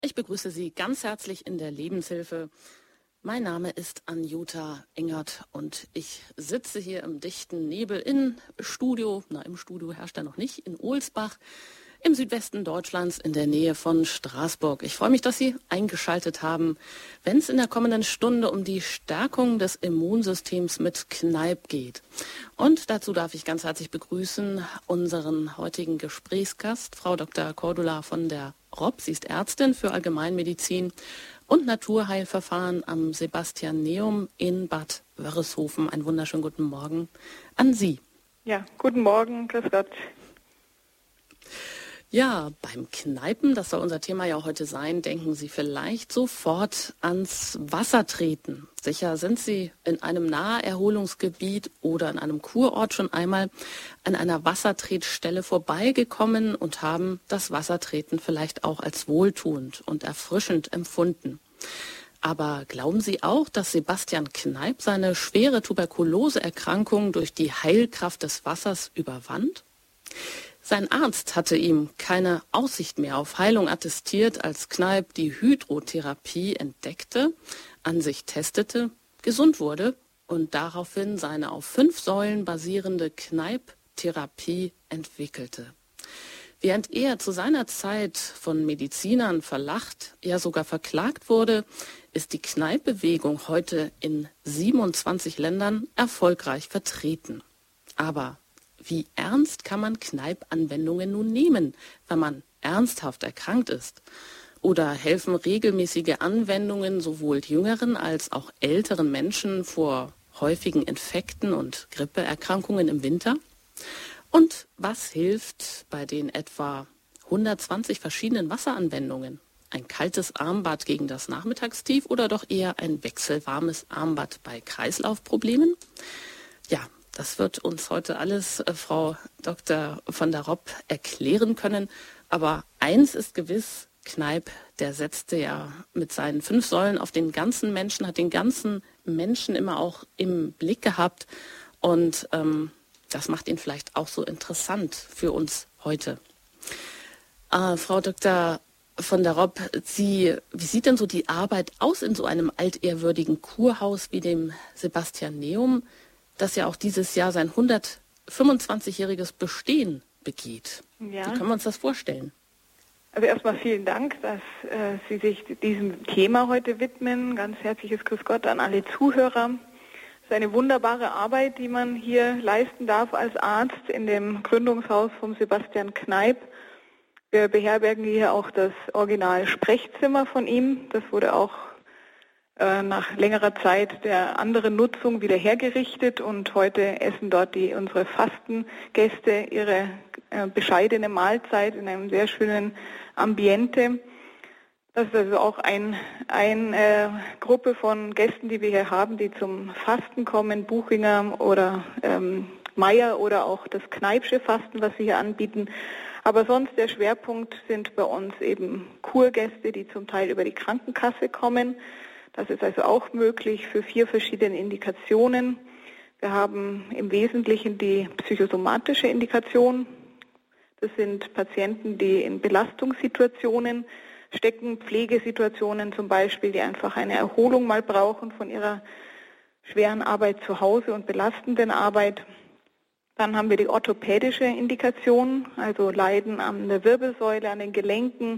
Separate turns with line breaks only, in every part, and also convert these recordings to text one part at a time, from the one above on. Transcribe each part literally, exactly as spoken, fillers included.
Ich begrüße Sie ganz herzlich in der Lebenshilfe. Mein Name ist Anjuta Engert und ich sitze hier im dichten Nebel in Studio, na im Studio herrscht er noch nicht, in Ohlsbach im Südwesten Deutschlands in der Nähe von Straßburg. Ich freue mich, dass Sie eingeschaltet haben, wenn es in der kommenden Stunde um die Stärkung des Immunsystems mit Kneipp geht. Und dazu darf ich ganz herzlich begrüßen unseren heutigen Gesprächsgast, Frau Doktor Cordula von der Ropp. Sie ist Ärztin für Allgemeinmedizin und Naturheilverfahren am Sebastianeum in Bad Wörishofen. Einen wunderschönen guten Morgen an Sie.
Ja, guten Morgen, grüß Gott.
Ja, beim Kneipen, das soll unser Thema ja heute sein, denken Sie vielleicht sofort ans Wassertreten. Sicher sind Sie in einem Naherholungsgebiet oder in einem Kurort schon einmal an einer Wassertretstelle vorbeigekommen und haben das Wassertreten vielleicht auch als wohltuend und erfrischend empfunden. Aber glauben Sie auch, dass Sebastian Kneipp seine schwere Tuberkuloseerkrankung durch die Heilkraft des Wassers überwand? Sein Arzt hatte ihm keine Aussicht mehr auf Heilung attestiert, als Kneipp die Hydrotherapie entdeckte, an sich testete, gesund wurde und daraufhin seine auf fünf Säulen basierende Kneipp-Therapie entwickelte. Während er zu seiner Zeit von Medizinern verlacht, ja sogar verklagt wurde, ist die Kneipp-Bewegung heute in siebenundzwanzig Ländern erfolgreich vertreten. Aber wie ernst kann man Kneipp-Anwendungen nun nehmen, wenn man ernsthaft erkrankt ist? Oder helfen regelmäßige Anwendungen sowohl jüngeren als auch älteren Menschen vor häufigen Infekten und Grippeerkrankungen im Winter? Und was hilft bei den etwa hundertzwanzig verschiedenen Wasseranwendungen? Ein kaltes Armbad gegen das Nachmittagstief oder doch eher ein wechselwarmes Armbad bei Kreislaufproblemen? Ja, das wird uns heute alles äh, Frau Doktor von der Ropp erklären können. Aber eins ist gewiss, Kneipp, der setzte ja mit seinen fünf Säulen auf den ganzen Menschen, hat den ganzen Menschen immer auch im Blick gehabt. Und ähm, das macht ihn vielleicht auch so interessant für uns heute. Äh, Frau Doktor von der Ropp, Sie, wie sieht denn so die Arbeit aus in so einem altehrwürdigen Kurhaus wie dem Sebastianeum, das ja auch dieses Jahr sein hundertfünfundzwanzigjähriges Bestehen begeht?
Ja.
Wie können wir uns das vorstellen?
Also erstmal vielen Dank, dass äh, Sie sich diesem Thema heute widmen. Ganz herzliches Grüß Gott an alle Zuhörer. Es ist eine wunderbare Arbeit, die man hier leisten darf als Arzt in dem Gründungshaus vom Sebastian Kneipp. Wir beherbergen hier auch das Original-Sprechzimmer von ihm. Das wurde auch nach längerer Zeit der anderen Nutzung wieder hergerichtet und heute essen dort die unsere Fastengäste ihre äh, bescheidene Mahlzeit in einem sehr schönen Ambiente. Das ist also auch eine ein, äh, Gruppe von Gästen, die wir hier haben, die zum Fasten kommen, Buchinger oder ähm, Meier oder auch das Kneipsche Fasten, was wir hier anbieten. Aber sonst der Schwerpunkt sind bei uns eben Kurgäste, die zum Teil über die Krankenkasse kommen. Das ist also auch möglich für vier verschiedene Indikationen. Wir haben im Wesentlichen die psychosomatische Indikation. Das sind Patienten, die in Belastungssituationen stecken, Pflegesituationen zum Beispiel, die einfach eine Erholung mal brauchen von ihrer schweren Arbeit zu Hause und belastenden Arbeit. Dann haben wir die orthopädische Indikation, also Leiden an der Wirbelsäule, an den Gelenken.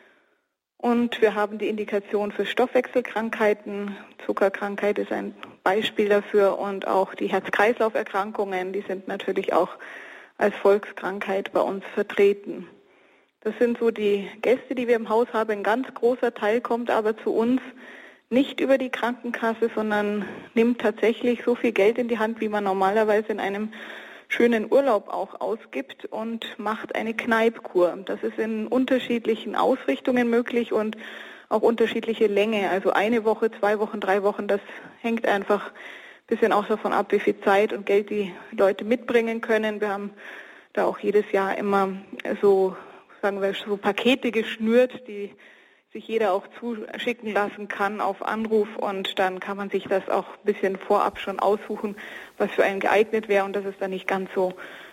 Und wir haben die Indikation für Stoffwechselkrankheiten. Zuckerkrankheit ist ein Beispiel dafür und auch die Herz-Kreislauf-Erkrankungen, die sind natürlich auch als Volkskrankheit bei uns vertreten. Das sind so die Gäste, die wir im Haus haben. Ein ganz großer Teil kommt aber zu uns nicht über die Krankenkasse, sondern nimmt tatsächlich so viel Geld in die Hand, wie man normalerweise in einem schönen Urlaub auch ausgibt und macht eine Kneippkur. Das ist in unterschiedlichen Ausrichtungen möglich und auch unterschiedliche Länge. Also eine Woche, zwei Wochen, drei Wochen, das hängt einfach ein bisschen auch davon ab, wie viel Zeit und Geld die Leute mitbringen können. Wir haben da auch jedes Jahr immer so, sagen wir, so Pakete geschnürt, die sich jeder auch zuschicken lassen kann auf Anruf und dann kann man sich das auch ein bisschen vorab schon aussuchen, was für einen geeignet wäre und das ist dann nicht ganz so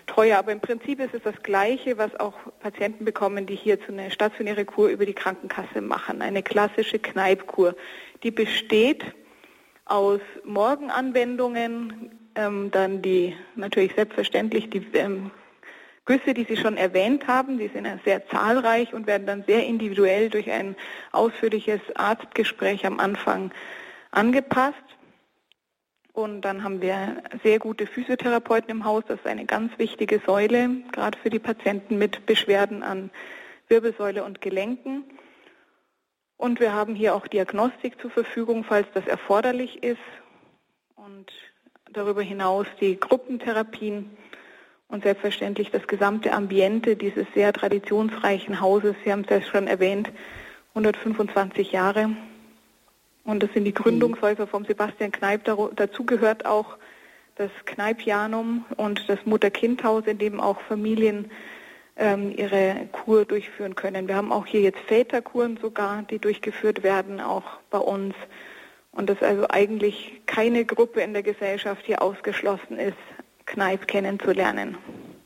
teuer, aber im Prinzip ist es das Gleiche, was auch Patienten bekommen, die hier zu einer stationäre Kur über die Krankenkasse machen. Eine klassische Kneippkur, die besteht aus Morgenanwendungen, ähm, dann die natürlich selbstverständlich die ähm, Güsse, die Sie schon erwähnt haben, die sind ja sehr zahlreich und werden dann sehr individuell durch ein ausführliches Arztgespräch am Anfang angepasst. Und dann haben wir sehr gute Physiotherapeuten im Haus. Das ist eine ganz wichtige Säule, gerade für die Patienten mit Beschwerden an Wirbelsäule und Gelenken. Und wir haben hier auch Diagnostik zur Verfügung, falls das erforderlich ist. Und darüber hinaus die Gruppentherapien und selbstverständlich das gesamte Ambiente dieses sehr traditionsreichen Hauses. Sie haben es ja schon erwähnt, hundertfünfundzwanzig Jahre. Und das sind die Gründungshäuser vom Sebastian Kneipp. Dazu gehört auch das Kneipianum und das Mutter-Kind-Haus, in dem auch Familien ähm, ihre Kur durchführen können. Wir haben auch hier jetzt Väterkuren sogar, die durchgeführt werden, auch bei uns. Und dass also eigentlich keine Gruppe in der Gesellschaft hier ausgeschlossen ist, Kneipp kennenzulernen.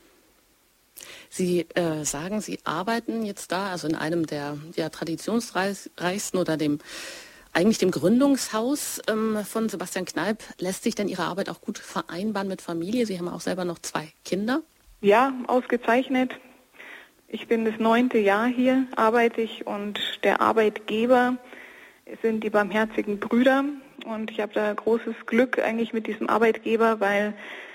Sie äh, sagen, Sie arbeiten jetzt da, also in einem der, der traditionsreichsten oder dem eigentlich dem Gründungshaus ähm, von Sebastian Kneipp. Lässt sich denn Ihre Arbeit auch gut vereinbaren mit Familie? Sie haben auch selber noch zwei Kinder.
Ja, ausgezeichnet. Ich bin das neunte Jahr hier, arbeite ich, und der Arbeitgeber sind die Barmherzigen Brüder. Und ich habe da großes Glück eigentlich mit diesem Arbeitgeber, weil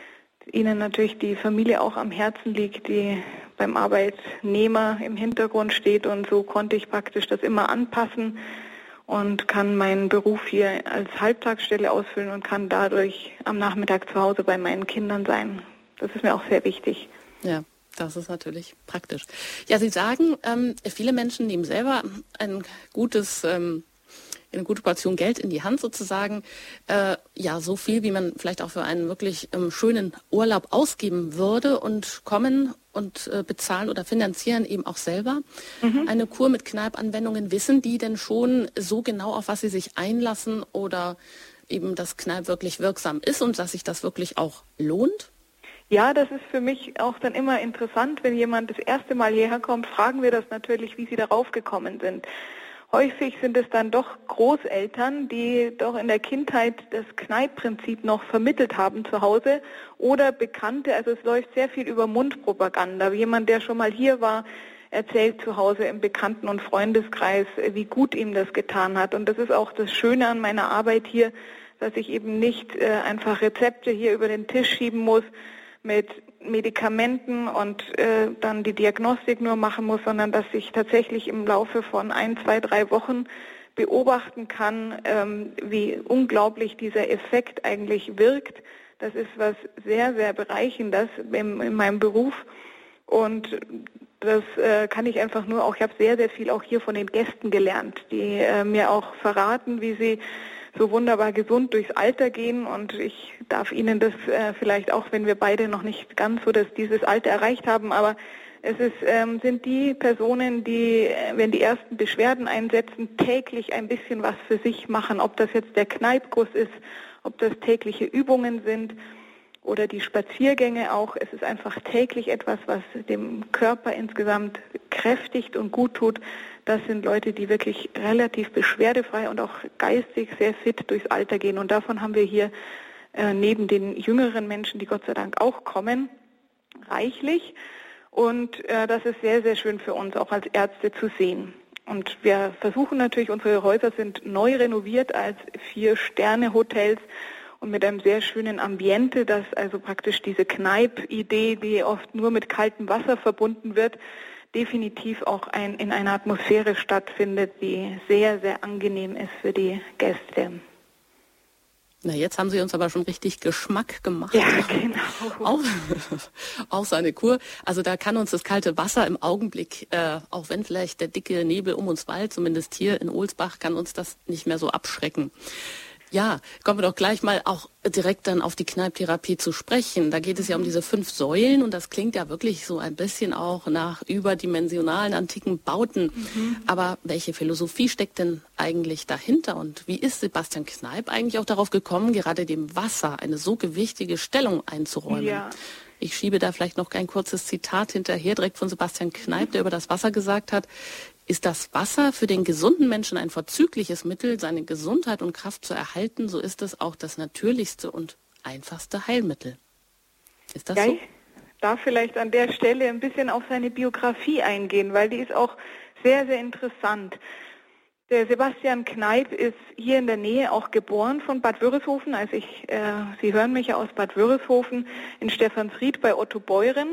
ihnen natürlich die Familie auch am Herzen liegt, die beim Arbeitnehmer im Hintergrund steht. Und so konnte ich praktisch das immer anpassen und kann meinen Beruf hier als Halbtagsstelle ausfüllen und kann dadurch am Nachmittag zu Hause bei meinen Kindern sein. Das ist mir auch sehr wichtig.
Ja, das ist natürlich praktisch. Ja, Sie sagen, ähm, viele Menschen nehmen selber ein gutes, ähm, eine gute Portion Geld in die Hand sozusagen. Äh, ja, so viel, wie man vielleicht auch für einen wirklich ähm, schönen Urlaub ausgeben würde, und kommen und äh, bezahlen oder finanzieren eben auch selber mhm. eine Kur mit Kneipp-Anwendungen. Wissen die denn schon so genau, auf was sie sich einlassen, oder eben, dass Kneipp wirklich wirksam ist und dass sich das wirklich auch lohnt?
Ja, das ist für mich auch dann immer interessant, wenn jemand das erste Mal hierher kommt, fragen wir das natürlich, wie sie darauf gekommen sind. Häufig sind es dann doch Großeltern, die doch in der Kindheit das Kneipp-Prinzip noch vermittelt haben zu Hause, oder Bekannte. Also es läuft sehr viel über Mundpropaganda. Jemand, der schon mal hier war, erzählt zu Hause im Bekannten- und Freundeskreis, wie gut ihm das getan hat. Und das ist auch das Schöne an meiner Arbeit hier, dass ich eben nicht äh, einfach Rezepte hier über den Tisch schieben muss mit Medikamenten und äh, dann die Diagnostik nur machen muss, sondern dass ich tatsächlich im Laufe von ein, zwei, drei Wochen beobachten kann, ähm, wie unglaublich dieser Effekt eigentlich wirkt. Das ist was sehr, sehr Bereichendes in, in meinem Beruf, und das äh, kann ich einfach nur auch, ich habe sehr, sehr viel auch hier von den Gästen gelernt, die äh, mir auch verraten, wie sie so wunderbar gesund durchs Alter gehen, und ich darf Ihnen das äh, vielleicht auch, wenn wir beide noch nicht ganz so das, dieses Alter erreicht haben, aber es ist, ähm, sind die Personen, die, äh, wenn die ersten Beschwerden einsetzen, täglich ein bisschen was für sich machen, ob das jetzt der Kneippguss ist, ob das tägliche Übungen sind oder die Spaziergänge auch. Es ist einfach täglich etwas, was dem Körper insgesamt kräftigt und gut tut. Das sind Leute, die wirklich relativ beschwerdefrei und auch geistig sehr fit durchs Alter gehen. Und davon haben wir hier äh, neben den jüngeren Menschen, die Gott sei Dank auch kommen, reichlich. Und äh, das ist sehr, sehr schön für uns auch als Ärzte zu sehen. Und wir versuchen natürlich, unsere Häuser sind neu renoviert als Vier-Sterne-Hotels und mit einem sehr schönen Ambiente, dass also praktisch diese Kneipp-Idee, die oft nur mit kaltem Wasser verbunden wird, definitiv auch ein, in einer Atmosphäre stattfindet, die sehr, sehr angenehm ist für die Gäste.
Na, jetzt haben Sie uns aber schon richtig Geschmack gemacht.
Ja, genau.
Auf, auf seine Kur. Also da kann uns das kalte Wasser im Augenblick, äh, auch wenn vielleicht der dicke Nebel um uns wallt, zumindest hier in Ohlsbach, kann uns das nicht mehr so abschrecken. Ja, kommen wir doch gleich mal auch direkt dann auf die Kneipp-Therapie zu sprechen. Da geht es ja um diese fünf Säulen, und das klingt ja wirklich so ein bisschen auch nach überdimensionalen antiken Bauten. Mhm. Aber welche Philosophie steckt denn eigentlich dahinter, und wie ist Sebastian Kneipp eigentlich auch darauf gekommen, gerade dem Wasser eine so gewichtige Stellung einzuräumen?
Ja,
Ich schiebe da vielleicht noch ein kurzes Zitat hinterher, direkt von Sebastian Kneipp, der über das Wasser gesagt hat: Ist das Wasser für den gesunden Menschen ein vorzügliches Mittel, seine Gesundheit und Kraft zu erhalten, so ist es auch das natürlichste und einfachste Heilmittel. Ist das
ja,
so?
Ich darf vielleicht an der Stelle ein bisschen auf seine Biografie eingehen, weil die ist auch sehr, sehr interessant. Der Sebastian Kneipp ist hier in der Nähe auch geboren von Bad Wörishofen. Also ich, äh, Sie hören mich ja aus Bad Wörishofen in Stephansried bei Otto Beuren.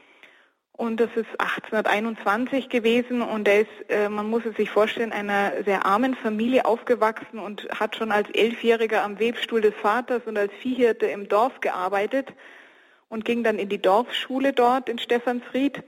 Und das ist achtzehnhunderteinundzwanzig gewesen und er ist, äh, man muss es sich vorstellen, einer sehr armen Familie aufgewachsen und hat schon als Elfjähriger am Webstuhl des Vaters und als Viehhirte im Dorf gearbeitet und ging dann in die Dorfschule dort in Stephansried.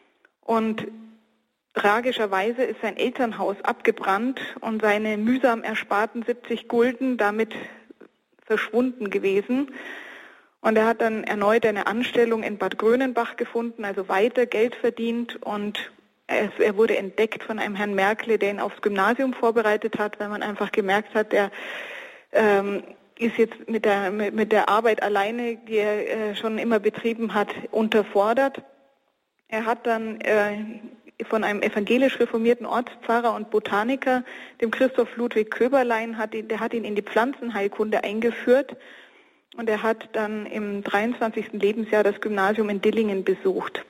Und tragischerweise ist sein Elternhaus abgebrannt und seine mühsam ersparten siebzig Gulden damit verschwunden gewesen. Und er hat dann erneut eine Anstellung in Bad Grönenbach gefunden, also weiter Geld verdient. Und er, er wurde entdeckt von einem Herrn Merkle, der ihn aufs Gymnasium vorbereitet hat, weil man einfach gemerkt hat, er ähm, ist jetzt mit der, mit, mit der Arbeit alleine, die er äh, schon immer betrieben hat, unterfordert. Er hat dann äh, von einem evangelisch reformierten Ortspfarrer und Botaniker, dem Christoph Ludwig Köberlein, hat ihn, der hat ihn in die Pflanzenheilkunde eingeführt und er hat dann im dreiundzwanzigsten Lebensjahr das Gymnasium in Dillingen besucht.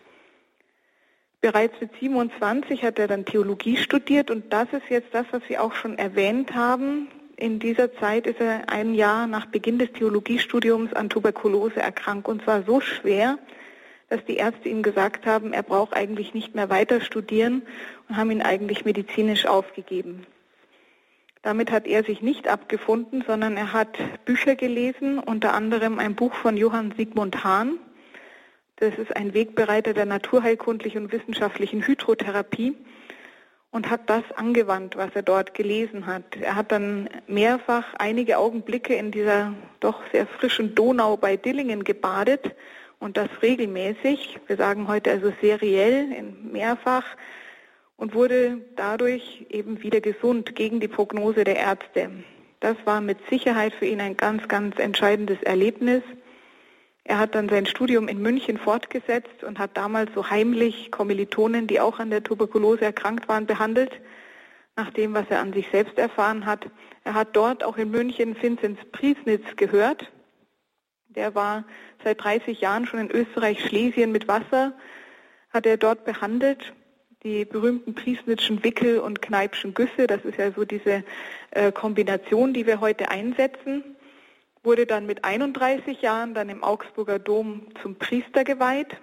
Bereits mit siebenundzwanzig hat er dann Theologie studiert und das ist jetzt das, was Sie auch schon erwähnt haben. In dieser Zeit ist er ein Jahr nach Beginn des Theologiestudiums an Tuberkulose erkrankt und zwar so schwer, dass die Ärzte ihm gesagt haben, er braucht eigentlich nicht mehr weiter studieren und haben ihn eigentlich medizinisch aufgegeben. Damit hat er sich nicht abgefunden, sondern er hat Bücher gelesen, unter anderem ein Buch von Johann Sigmund Hahn. Das ist ein Wegbereiter der naturheilkundlichen und wissenschaftlichen Hydrotherapie und hat das angewandt, was er dort gelesen hat. Er hat dann mehrfach einige Augenblicke in dieser doch sehr frischen Donau bei Dillingen gebadet und das regelmäßig, wir sagen heute also seriell, mehrfach, und wurde dadurch eben wieder gesund gegen die Prognose der Ärzte. Das war mit Sicherheit für ihn ein ganz, ganz entscheidendes Erlebnis. Er hat dann sein Studium in München fortgesetzt und hat damals so heimlich Kommilitonen, die auch an der Tuberkulose erkrankt waren, behandelt, nach dem, was er an sich selbst erfahren hat. Er hat dort auch in München Vinzenz Priesnitz gehört. Der war seit dreißig Jahren schon in Österreich-Schlesien mit Wasser, hat er dort behandelt. Die berühmten Priesnitzschen Wickel und Kneippschen Güsse, das ist ja so diese äh, Kombination, die wir heute einsetzen, wurde dann mit einunddreißig Jahren dann im Augsburger Dom zum Priester geweiht.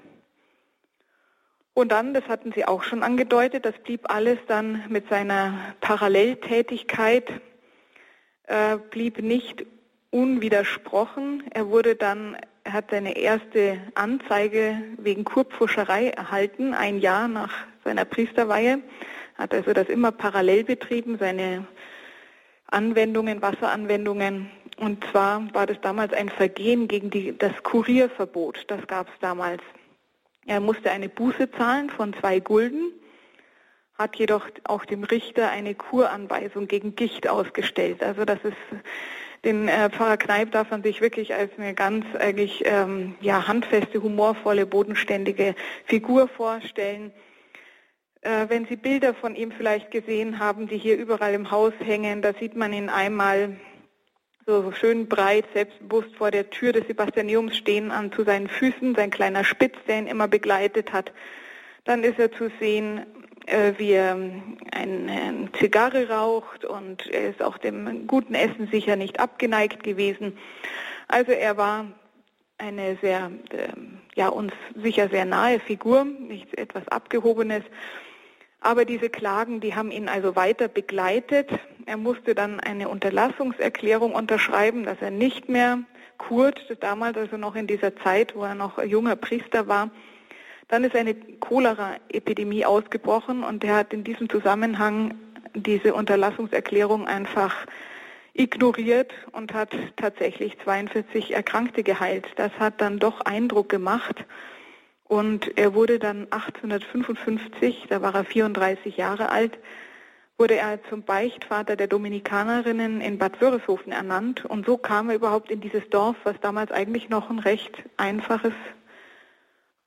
Und dann, das hatten Sie auch schon angedeutet, das blieb alles dann mit seiner Paralleltätigkeit, äh, blieb nicht unwidersprochen. Er wurde dann, er hat seine erste Anzeige wegen Kurpfuscherei erhalten, ein Jahr nach seiner Priesterweihe, hat also das immer parallel betrieben, seine Anwendungen, Wasseranwendungen. Und zwar war das damals ein Vergehen gegen die, das Kurierverbot, das gab es damals. Er musste eine Buße zahlen von zwei Gulden, hat jedoch auch dem Richter eine Kuranweisung gegen Gicht ausgestellt. Also das ist, den äh, Pfarrer Kneipp darf man sich wirklich als eine ganz eigentlich ähm, ja handfeste, humorvolle, bodenständige Figur vorstellen. Äh, wenn Sie Bilder von ihm vielleicht gesehen haben, die hier überall im Haus hängen, da sieht man ihn einmal so schön breit, selbstbewusst vor der Tür des Sebastianiums stehen, an zu seinen Füßen, sein kleiner Spitz, der ihn immer begleitet hat. Dann ist er zu sehen, äh, wie er eine, eine Zigarre raucht und er ist auch dem guten Essen sicher nicht abgeneigt gewesen. Also er war eine sehr, äh, ja uns sicher sehr nahe Figur, nichts etwas Abgehobenes. Aber diese Klagen, die haben ihn also weiter begleitet. Er musste dann eine Unterlassungserklärung unterschreiben, dass er nicht mehr kurt, damals also noch in dieser Zeit, wo er noch junger Priester war. Dann ist eine Cholera-Epidemie ausgebrochen und er hat in diesem Zusammenhang diese Unterlassungserklärung einfach ignoriert und hat tatsächlich zweiundvierzig Erkrankte geheilt. Das hat dann doch Eindruck gemacht. Und er wurde dann achtzehnhundertfünfundfünfzig, da war er vierunddreißig Jahre alt, wurde er zum Beichtvater der Dominikanerinnen in Bad Wörishofen ernannt. Und so kam er überhaupt in dieses Dorf, was damals eigentlich noch ein recht einfaches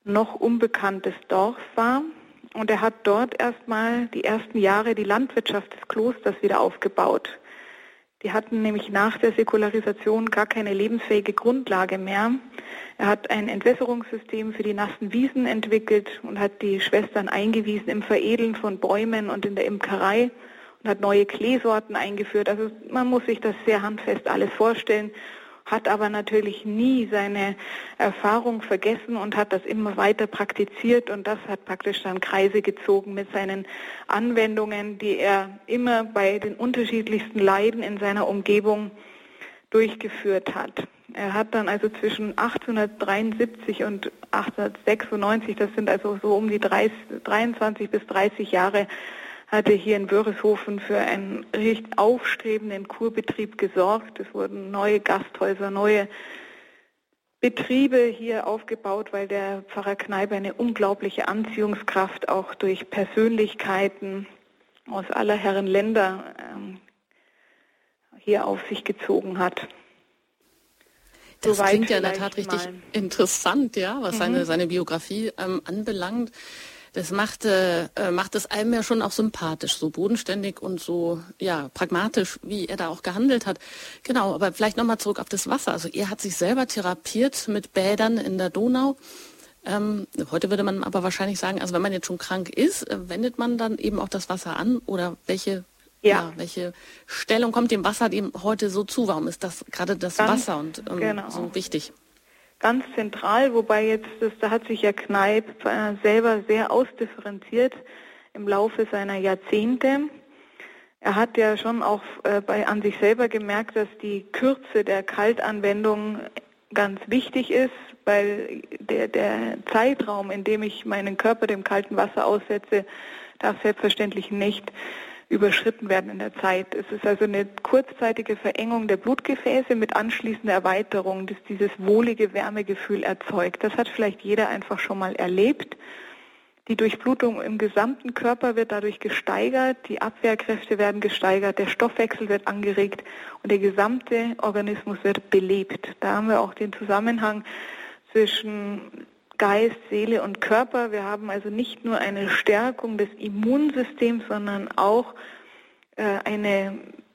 noch unbekanntes Dorf war. Und er hat dort erstmal die ersten Jahre die Landwirtschaft des Klosters wieder aufgebaut. Die hatten nämlich nach der Säkularisation gar keine lebensfähige Grundlage mehr. Er hat ein Entwässerungssystem für die nassen Wiesen entwickelt und hat die Schwestern eingewiesen im Veredeln von Bäumen und in der Imkerei und hat neue Kleesorten eingeführt. Also man muss sich das sehr handfest alles vorstellen, hat aber natürlich nie seine Erfahrung vergessen und hat das immer weiter praktiziert, und das hat praktisch dann Kreise gezogen mit seinen Anwendungen, die er immer bei den unterschiedlichsten Leiden in seiner Umgebung durchgeführt hat. Er hat dann also zwischen achtzehnhundertdreiundsiebzig und achtzehnhundertsechsundneunzig, das sind also so um die dreißig, dreiundzwanzig bis dreißig Jahre, hatte hier in Wörishofen für einen recht aufstrebenden Kurbetrieb gesorgt. Es wurden neue Gasthäuser, neue Betriebe hier aufgebaut, weil der Pfarrer Kneipp eine unglaubliche Anziehungskraft auch durch Persönlichkeiten aus aller Herren Länder ähm, hier auf sich gezogen hat.
Das
Soweit
klingt ja in der Tat richtig
mal
interessant, ja, was mhm. seine, seine Biografie ähm, anbelangt. Das macht, äh, macht es einem ja schon auch sympathisch, so bodenständig und so ja pragmatisch, wie er da auch gehandelt hat. Genau, aber vielleicht nochmal zurück auf das Wasser. Also er hat sich selber therapiert mit Bädern in der Donau. Ähm, heute würde man aber wahrscheinlich sagen, also wenn man jetzt schon krank ist, äh, wendet man dann eben auch das Wasser an, oder welche ja. Ja, welche Stellung kommt dem Wasser dem heute so zu? Warum ist das gerade das Ganz, Wasser und ähm, genau. so wichtig?
Ganz zentral, wobei jetzt, das, da hat sich ja Kneipp äh, selber sehr ausdifferenziert im Laufe seiner Jahrzehnte. Er hat ja schon auch äh, bei, an sich selber gemerkt, dass die Kürze der Kaltanwendung ganz wichtig ist, weil der, der Zeitraum, in dem ich meinen Körper dem kalten Wasser aussetze, darf selbstverständlich nicht überschritten werden in der Zeit. Es ist also eine kurzzeitige Verengung der Blutgefäße mit anschließender Erweiterung, das dieses wohlige Wärmegefühl erzeugt. Das hat vielleicht jeder einfach schon mal erlebt. Die Durchblutung im gesamten Körper wird dadurch gesteigert, die Abwehrkräfte werden gesteigert, der Stoffwechsel wird angeregt und der gesamte Organismus wird belebt. Da haben wir auch den Zusammenhang zwischen Geist, Seele und Körper. Wir haben also nicht nur eine Stärkung des Immunsystems, sondern auch äh, eine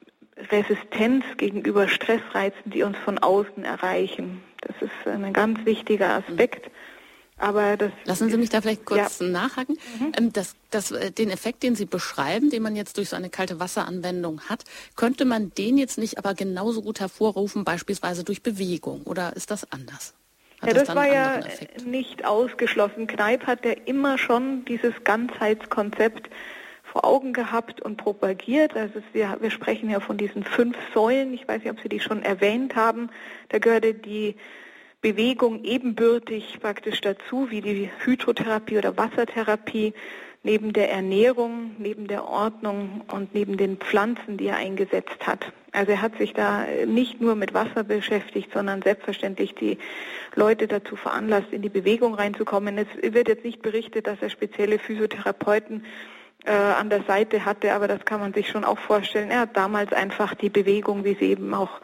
Resistenz gegenüber Stressreizen, die uns von außen erreichen. Das ist ein ganz wichtiger Aspekt. Aber das
Lassen Sie mich da vielleicht kurz ja. nachhaken.
Mhm.
Das, das, den Effekt, den Sie beschreiben, den man jetzt durch so eine kalte Wasseranwendung hat, könnte man den jetzt nicht aber genauso gut hervorrufen, beispielsweise durch Bewegung, oder ist das anders?
Hat ja, das, das war ja nicht ausgeschlossen. Kneipp hat ja immer schon dieses Ganzheitskonzept vor Augen gehabt und propagiert. Also wir, wir sprechen ja von diesen fünf Säulen. Ich weiß nicht, ob Sie die schon erwähnt haben. Da gehörte die Bewegung ebenbürtig praktisch dazu, wie die Hydrotherapie oder Wassertherapie, neben der Ernährung, neben der Ordnung und neben den Pflanzen, die er eingesetzt hat. Also er hat sich da nicht nur mit Wasser beschäftigt, sondern selbstverständlich die Leute dazu veranlasst, in die Bewegung reinzukommen. Es wird jetzt nicht berichtet, dass er spezielle Physiotherapeuten äh, an der Seite hatte, aber das kann man sich schon auch vorstellen. Er hat damals einfach die Bewegung, wie sie eben auch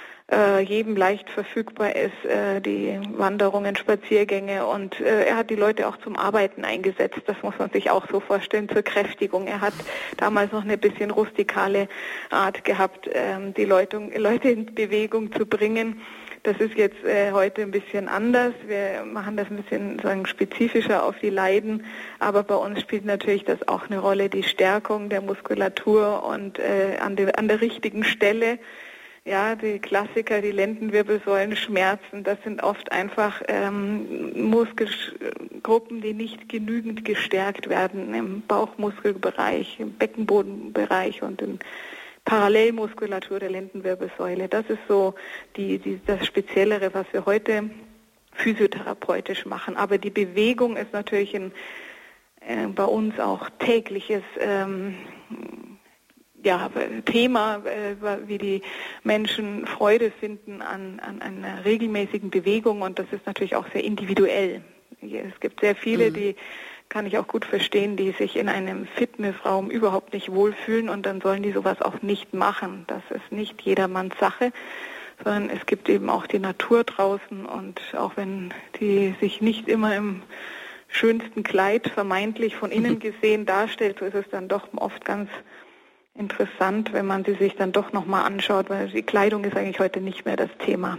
äh, jedem leicht verfügbar ist, äh, die Wanderungen, Spaziergänge, und äh, er hat die Leute auch zum Arbeiten eingesetzt. Das muss man sich auch so vorstellen, zur Kräftigung. Er hat damals noch eine bisschen rustikale Art gehabt, ähm, die Leute, Leute in Bewegung zu bringen. Das ist jetzt äh, heute ein bisschen anders. Wir machen das ein bisschen sagen, spezifischer auf die Leiden, aber bei uns spielt natürlich das auch eine Rolle, die Stärkung der Muskulatur und äh, an, de, an der richtigen Stelle. Ja, die Klassiker, die Lendenwirbelsäulenschmerzen, das sind oft einfach ähm, Muskelgruppen, die nicht genügend gestärkt werden im Bauchmuskelbereich, im Beckenbodenbereich und im Parallelmuskulatur der Lendenwirbelsäule. Das ist so die, die, das Speziellere, was wir heute physiotherapeutisch machen. Aber die Bewegung ist natürlich ein, äh, bei uns auch tägliches ähm, ja, Thema, äh, wie die Menschen Freude finden an, an einer regelmäßigen Bewegung, und das ist natürlich auch sehr individuell. Es gibt sehr viele, mhm. die kann ich auch gut verstehen, die sich in einem Fitnessraum überhaupt nicht wohlfühlen, und dann sollen die sowas auch nicht machen. Das ist nicht jedermanns Sache, sondern es gibt eben auch die Natur draußen und auch wenn die sich nicht immer im schönsten Kleid vermeintlich von innen gesehen darstellt, so ist es dann doch oft ganz interessant, wenn man sie sich dann doch nochmal anschaut, weil die Kleidung ist eigentlich heute nicht mehr das Thema.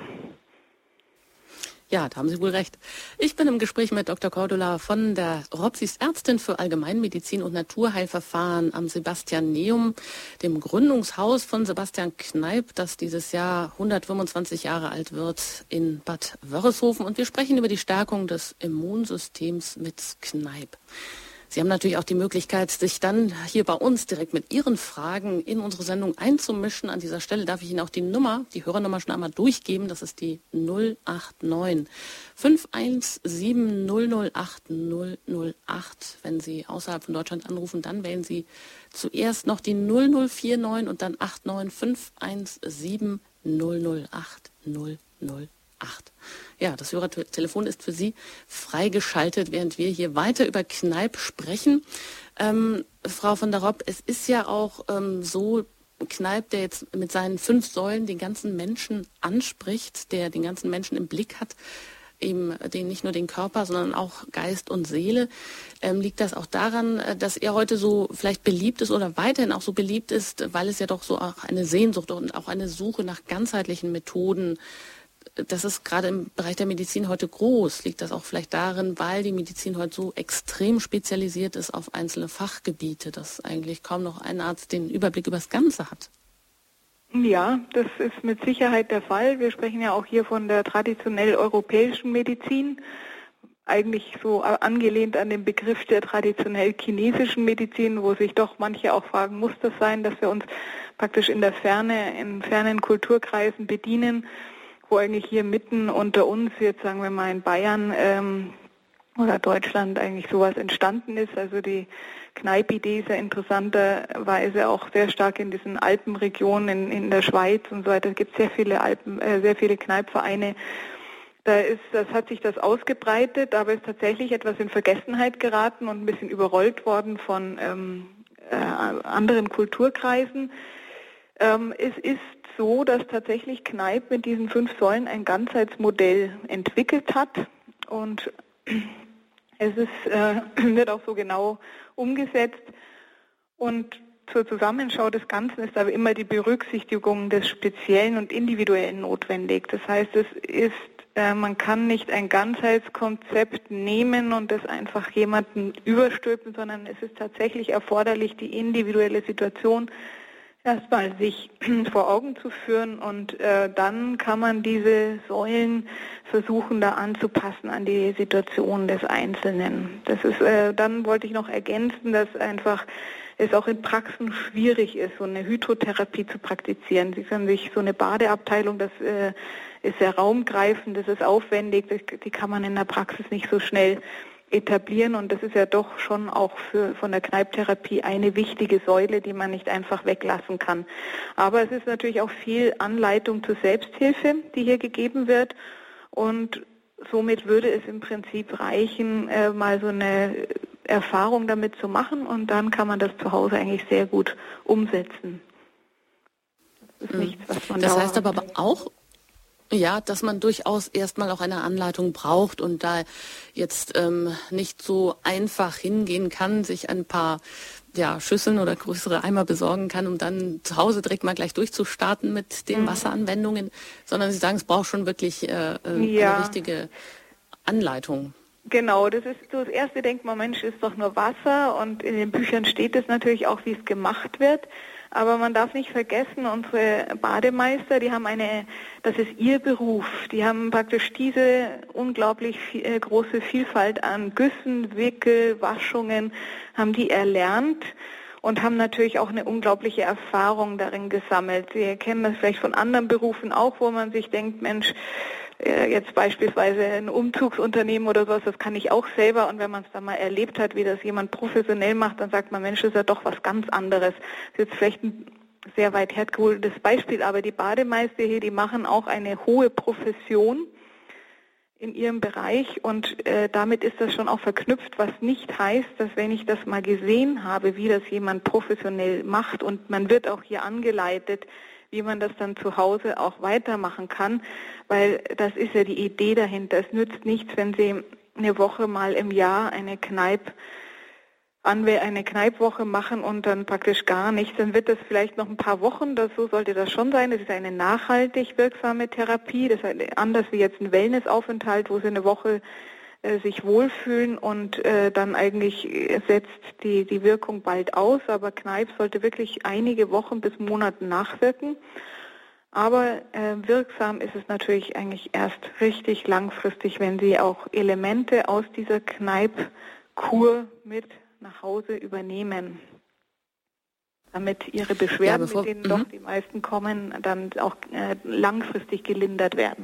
Ja, da haben Sie wohl recht. Ich bin im Gespräch mit Doktor Cordula von der R O P. Sie ist Ärztin für Allgemeinmedizin und Naturheilverfahren am Sebastianeum, dem Gründungshaus von Sebastian Kneipp, das dieses Jahr hundertfünfundzwanzig Jahre alt wird in Bad Wörishofen. Und wir sprechen über die Stärkung des Immunsystems mit Kneipp. Sie haben natürlich auch die Möglichkeit, sich dann hier bei uns direkt mit Ihren Fragen in unsere Sendung einzumischen. An dieser Stelle darf ich Ihnen auch die Nummer, die Hörernummer schon einmal durchgeben. Das ist die null acht neun fünf eins sieben null null acht null null acht. Wenn Sie außerhalb von Deutschland anrufen, dann wählen Sie zuerst noch die null null vier neun und dann acht neun fünf eins sieben null null acht null null acht. Ja, das Hörertelefon ist für Sie freigeschaltet, während wir hier weiter über Kneipp sprechen. Ähm, Frau von der Ropp, es ist ja auch ähm, so, Kneipp, der jetzt mit seinen fünf Säulen den ganzen Menschen anspricht, der den ganzen Menschen im Blick hat, eben den, nicht nur den Körper, sondern auch Geist und Seele. Ähm, liegt das auch daran, dass er heute so vielleicht beliebt ist oder weiterhin auch so beliebt ist, weil es ja doch so auch eine Sehnsucht und auch eine Suche nach ganzheitlichen Methoden, das ist gerade im Bereich der Medizin heute groß. Liegt das auch vielleicht darin, weil die Medizin heute so extrem spezialisiert ist auf einzelne Fachgebiete, dass eigentlich kaum noch ein Arzt den Überblick über das Ganze hat?
Ja, das ist mit Sicherheit der Fall. Wir sprechen ja auch hier von der traditionell europäischen Medizin, eigentlich so angelehnt an den Begriff der traditionell chinesischen Medizin, wo sich doch manche auch fragen, muss das sein, dass wir uns praktisch in der Ferne, in fernen Kulturkreisen bedienen, wo eigentlich hier mitten unter uns, jetzt sagen wir mal in Bayern ähm, oder Deutschland eigentlich sowas entstanden ist. Also die Kneipp-Idee ist ja interessanterweise auch sehr stark in diesen Alpenregionen, in, in der Schweiz und so weiter. Es gibt sehr viele Alpen, äh, sehr viele Kneipp-Vereine. Da ist, das hat sich das ausgebreitet, aber ist tatsächlich etwas in Vergessenheit geraten und ein bisschen überrollt worden von ähm, äh, anderen Kulturkreisen. Ähm, es ist so, dass tatsächlich Kneipp mit diesen fünf Säulen ein Ganzheitsmodell entwickelt hat und es ist, äh, wird auch so genau umgesetzt und zur Zusammenschau des Ganzen ist aber immer die Berücksichtigung des Speziellen und Individuellen notwendig. Das heißt, es ist, äh, man kann nicht ein Ganzheitskonzept nehmen und das einfach jemanden überstülpen, sondern es ist tatsächlich erforderlich, die individuelle Situation erstmal sich vor Augen zu führen und äh, dann kann man diese Säulen versuchen, da anzupassen an die Situation des Einzelnen. Das ist, äh, dann wollte ich noch ergänzen, dass einfach es auch in Praxen schwierig ist, so eine Hydrotherapie zu praktizieren. Sie können sich so eine Badeabteilung, das äh, ist sehr raumgreifend, das ist aufwendig, das, die kann man in der Praxis nicht so schnell etablieren und das ist ja doch schon auch für von der Kneipp-Therapie eine wichtige Säule, die man nicht einfach weglassen kann. Aber es ist natürlich auch viel Anleitung zur Selbsthilfe, die hier gegeben wird und somit würde es im Prinzip reichen, äh, mal so eine Erfahrung damit zu machen und dann kann man das zu Hause eigentlich sehr gut umsetzen. Das ist nichts, was man
Das heißt aber auch, ja, dass man durchaus erstmal auch eine Anleitung braucht und da jetzt ähm, nicht so einfach hingehen kann, sich ein paar ja, Schüsseln oder größere Eimer besorgen kann, um dann zu Hause direkt mal gleich durchzustarten mit den mhm. Wasseranwendungen, sondern Sie sagen, es braucht schon wirklich äh, ja. eine richtige Anleitung.
Genau, das ist so das erste, denkt man, Mensch, ist doch nur Wasser und in den Büchern steht es natürlich auch, wie es gemacht wird. Aber man darf nicht vergessen, unsere Bademeister, die haben eine, das ist ihr Beruf, die haben praktisch diese unglaublich viel, äh, große Vielfalt an Güssen, Wickel, Waschungen, haben die erlernt und haben natürlich auch eine unglaubliche Erfahrung darin gesammelt. Sie kennen das vielleicht von anderen Berufen auch, wo man sich denkt, Mensch, jetzt beispielsweise ein Umzugsunternehmen oder sowas, das kann ich auch selber und wenn man es dann mal erlebt hat, wie das jemand professionell macht, dann sagt man, Mensch, das ist ja doch was ganz anderes. Das ist jetzt vielleicht ein sehr weit hergeholtes Beispiel, aber die Bademeister hier, die machen auch eine hohe Profession in ihrem Bereich und äh, damit ist das schon auch verknüpft, was nicht heißt, dass wenn ich das mal gesehen habe, wie das jemand professionell macht und man wird auch hier angeleitet, wie man das dann zu Hause auch weitermachen kann, weil das ist ja die Idee dahinter. Es nützt nichts, wenn Sie eine Woche mal im Jahr eine Kneipp eine Kneippwoche machen und dann praktisch gar nichts, dann wird das vielleicht noch ein paar Wochen, das, so sollte das schon sein. Das ist eine nachhaltig wirksame Therapie, das ist anders wie jetzt ein Wellnessaufenthalt, wo Sie eine Woche äh, sich wohlfühlen und äh, dann eigentlich setzt die, die Wirkung bald aus, aber Kneipp sollte wirklich einige Wochen bis Monate nachwirken. Aber äh, wirksam ist es natürlich eigentlich erst richtig langfristig, wenn Sie auch Elemente aus dieser Kneippkur mit nach Hause übernehmen, damit ihre Beschwerden, ja, bevor, mit denen doch die meisten kommen, dann auch äh, langfristig gelindert werden.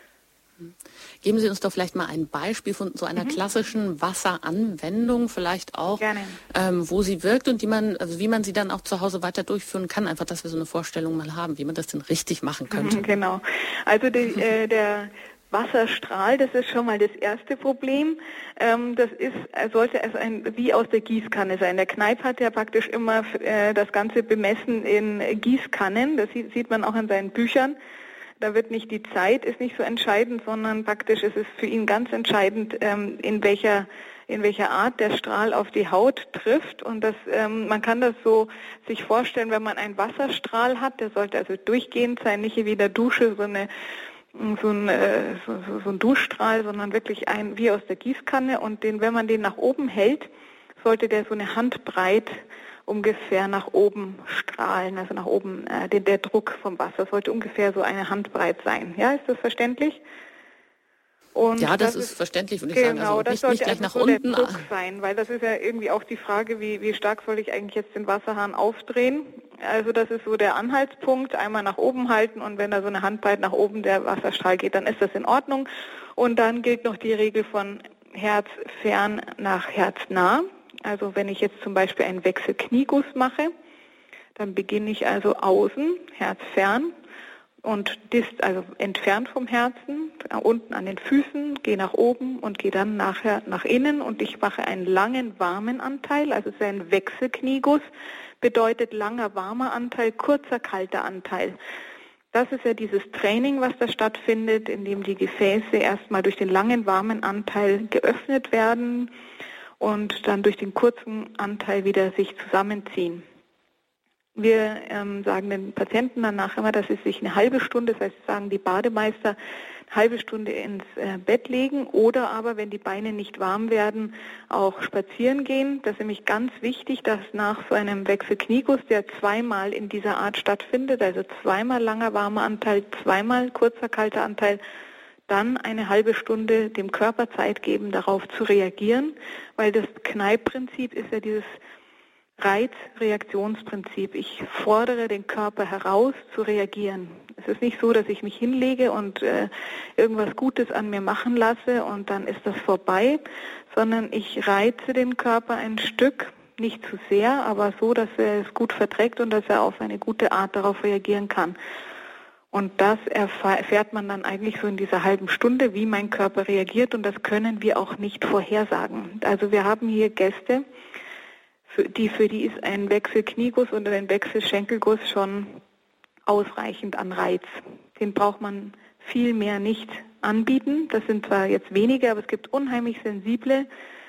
Geben Sie uns doch vielleicht mal ein Beispiel von so einer mhm. klassischen Wasseranwendung, vielleicht auch, ähm, wo sie wirkt und die man, also wie man sie dann auch zu Hause weiter durchführen kann, einfach, dass wir so eine Vorstellung mal haben, wie man das denn richtig machen könnte.
Mhm, genau. Also die, äh, der Wasserstrahl, das ist schon mal das erste Problem. Ähm, das ist, sollte es ein, wie aus der Gießkanne sein. Der Kneipp hat ja praktisch immer äh, das Ganze bemessen in Gießkannen. Das sieht, sieht man auch in seinen Büchern. Da wird nicht die Zeit, ist nicht so entscheidend, sondern praktisch ist es für ihn ganz entscheidend, ähm, in welcher in welcher Art der Strahl auf die Haut trifft. Und das, ähm, man kann das so sich vorstellen, wenn man einen Wasserstrahl hat, der sollte also durchgehend sein, nicht wie in der Dusche so eine So ein, so, so ein Duschstrahl, sondern wirklich ein wie aus der Gießkanne und den, wenn man den nach oben hält, sollte der so eine Handbreit ungefähr nach oben strahlen, also nach oben, äh, der, der Druck vom Wasser sollte ungefähr so eine Handbreit sein. Ja, ist das verständlich?
Und ja, das, das ist verständlich, würde ich
genau,
sagen. Also
das
nicht,
sollte
nicht gleich
also
nach
so
unten
der Druck sein, weil das ist ja irgendwie auch die Frage, wie, wie stark soll ich eigentlich jetzt den Wasserhahn aufdrehen? Also das ist so der Anhaltspunkt, einmal nach oben halten und wenn da so eine Handbreit nach oben der Wasserstrahl geht, dann ist das in Ordnung. Und dann gilt noch die Regel von herzfern nach herznah. Also wenn ich jetzt zum Beispiel einen Wechselknieguss mache, dann beginne ich also außen, herzfern, und dist, also entfernt vom Herzen, unten an den Füßen, gehe nach oben und gehe dann nachher nach innen und ich mache einen langen, warmen Anteil, also es ist ein Wechselknieguss, bedeutet langer, warmer Anteil, kurzer, kalter Anteil. Das ist ja dieses Training, was da stattfindet, in dem die Gefäße erstmal durch den langen, warmen Anteil geöffnet werden und dann durch den kurzen Anteil wieder sich zusammenziehen. Wir ähm, sagen den Patienten danach immer, dass sie sich eine halbe Stunde, das heißt, sagen die Bademeister, eine halbe Stunde ins äh, Bett legen oder aber, wenn die Beine nicht warm werden, auch spazieren gehen. Das ist nämlich ganz wichtig, dass nach so einem Wechselknieguss, der zweimal in dieser Art stattfindet, also zweimal langer warmer Anteil, zweimal kurzer kalter Anteil, dann eine halbe Stunde dem Körper Zeit geben, darauf zu reagieren, weil das Kneipp-Prinzip ist ja dieses Reizreaktionsprinzip. Ich fordere den Körper heraus, zu reagieren. Es ist nicht so, dass ich mich hinlege und äh, irgendwas Gutes an mir machen lasse und dann ist das vorbei, sondern ich reize den Körper ein Stück, nicht zu sehr, aber so, dass er es gut verträgt und dass er auf eine gute Art darauf reagieren kann. Und das erfährt man dann eigentlich so in dieser halben Stunde, wie mein Körper reagiert und das können wir auch nicht vorhersagen. Also wir haben hier Gäste, Für die, für die ist ein Wechselknieguss oder ein Wechselschenkelguss schon ausreichend an Reiz. Den braucht man viel mehr nicht anbieten. Das sind zwar jetzt wenige, aber es gibt unheimlich sensible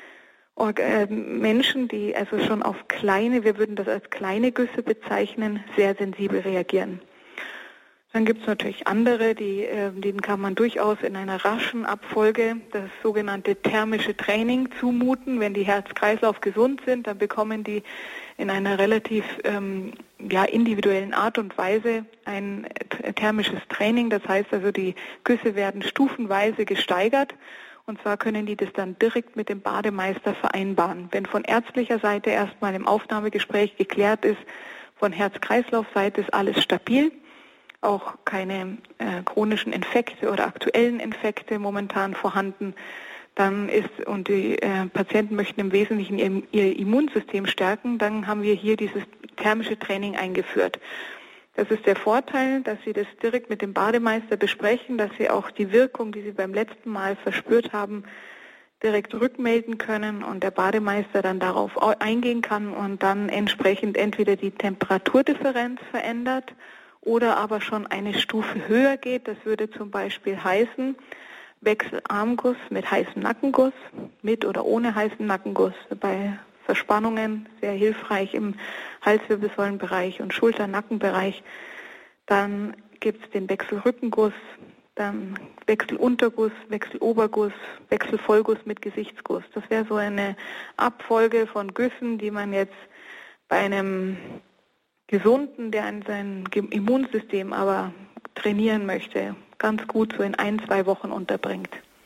Menschen, die also schon auf kleine, wir würden das als kleine Güsse bezeichnen, sehr sensibel reagieren. Dann gibt es natürlich andere, die, äh, denen kann man durchaus in einer raschen Abfolge das sogenannte thermische Training zumuten. Wenn die Herz-Kreislauf gesund sind, dann bekommen die in einer relativ ähm, ja, individuellen Art und Weise ein thermisches Training. Das heißt also, die Güsse werden stufenweise gesteigert. Und zwar können die das dann direkt mit dem Bademeister vereinbaren. Wenn von ärztlicher Seite erstmal im Aufnahmegespräch geklärt ist, von Herz-Kreislauf-Seite ist alles stabil, auch keine äh, chronischen Infekte oder aktuellen Infekte momentan vorhanden, dann ist, und die äh, Patienten möchten im Wesentlichen ihr, ihr Immunsystem stärken, dann haben wir hier dieses thermische Training eingeführt. Das ist der Vorteil, dass Sie das direkt mit dem Bademeister besprechen, dass Sie auch die Wirkung, die Sie beim letzten Mal verspürt haben, direkt rückmelden können und der Bademeister dann darauf eingehen kann und dann entsprechend entweder die Temperaturdifferenz verändert oder aber schon eine Stufe höher geht. Das würde zum Beispiel heißen, Wechselarmguss mit heißem Nackenguss, mit oder ohne heißen Nackenguss, bei Verspannungen sehr hilfreich im Halswirbelsäulenbereich und Schulter-Nackenbereich. Dann gibt es den Wechselrückenguss, dann Wechselunterguss, Wechseloberguss, Wechselvollguss mit Gesichtsguss. Das wäre so eine Abfolge von Güssen, die man jetzt bei einem Gesunden, der an sein Immunsystem aber trainieren möchte, ganz gut so in ein, zwei Wochen unterbringt.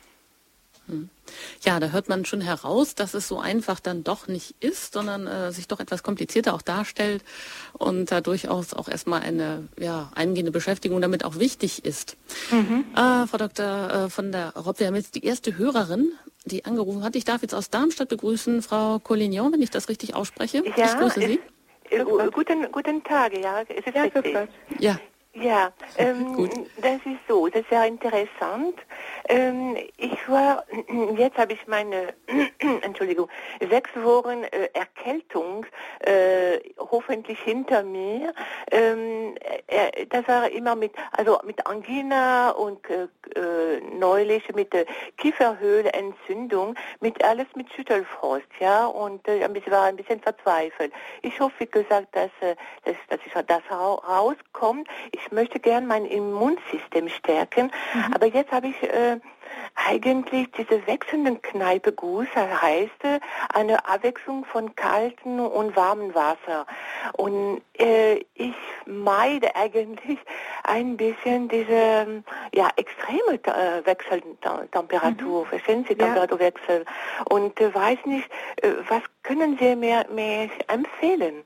Ja, da hört man schon heraus, dass es so einfach dann doch nicht ist, sondern äh, sich doch etwas komplizierter auch darstellt und da durchaus auch erstmal eine ja, eingehende Beschäftigung damit auch wichtig ist. Mhm. Äh, Frau Doktor äh, von der Ropp, wir haben jetzt die erste Hörerin, die angerufen hat. Ich darf jetzt aus Darmstadt begrüßen, Frau Collignon, wenn ich das richtig ausspreche.
Ja,
ich grüße Sie.
Äh, guten, guten Tag, ja, es ist
ja,
richtig.
Ja.
Ja, ähm, das ist so, das ist sehr interessant. Ähm, ich war, jetzt habe ich meine, Entschuldigung, sechs Wochen äh, Erkältung äh, hoffentlich hinter mir. Ähm, äh, das war immer mit, also mit Angina und äh, neulich mit äh, Kieferhöhlenentzündung, mit alles mit Schüttelfrost, ja, und äh, ich war ein bisschen verzweifelt. Ich hoffe, wie gesagt, dass, äh, dass, dass ich das rauskommt. Ich Ich möchte gern mein Immunsystem stärken, mhm. aber jetzt habe ich äh, eigentlich diese wechselnden Kneipeguss, das heißt äh, eine Abwechslung von kaltem und warmem Wasser. Und äh, ich meide eigentlich ein bisschen diese ja, extreme äh, Wechseltemperatur, mhm. verstehen Sie, Temperaturwechsel. Und äh, weiß nicht, äh, was können Sie mir, mir empfehlen?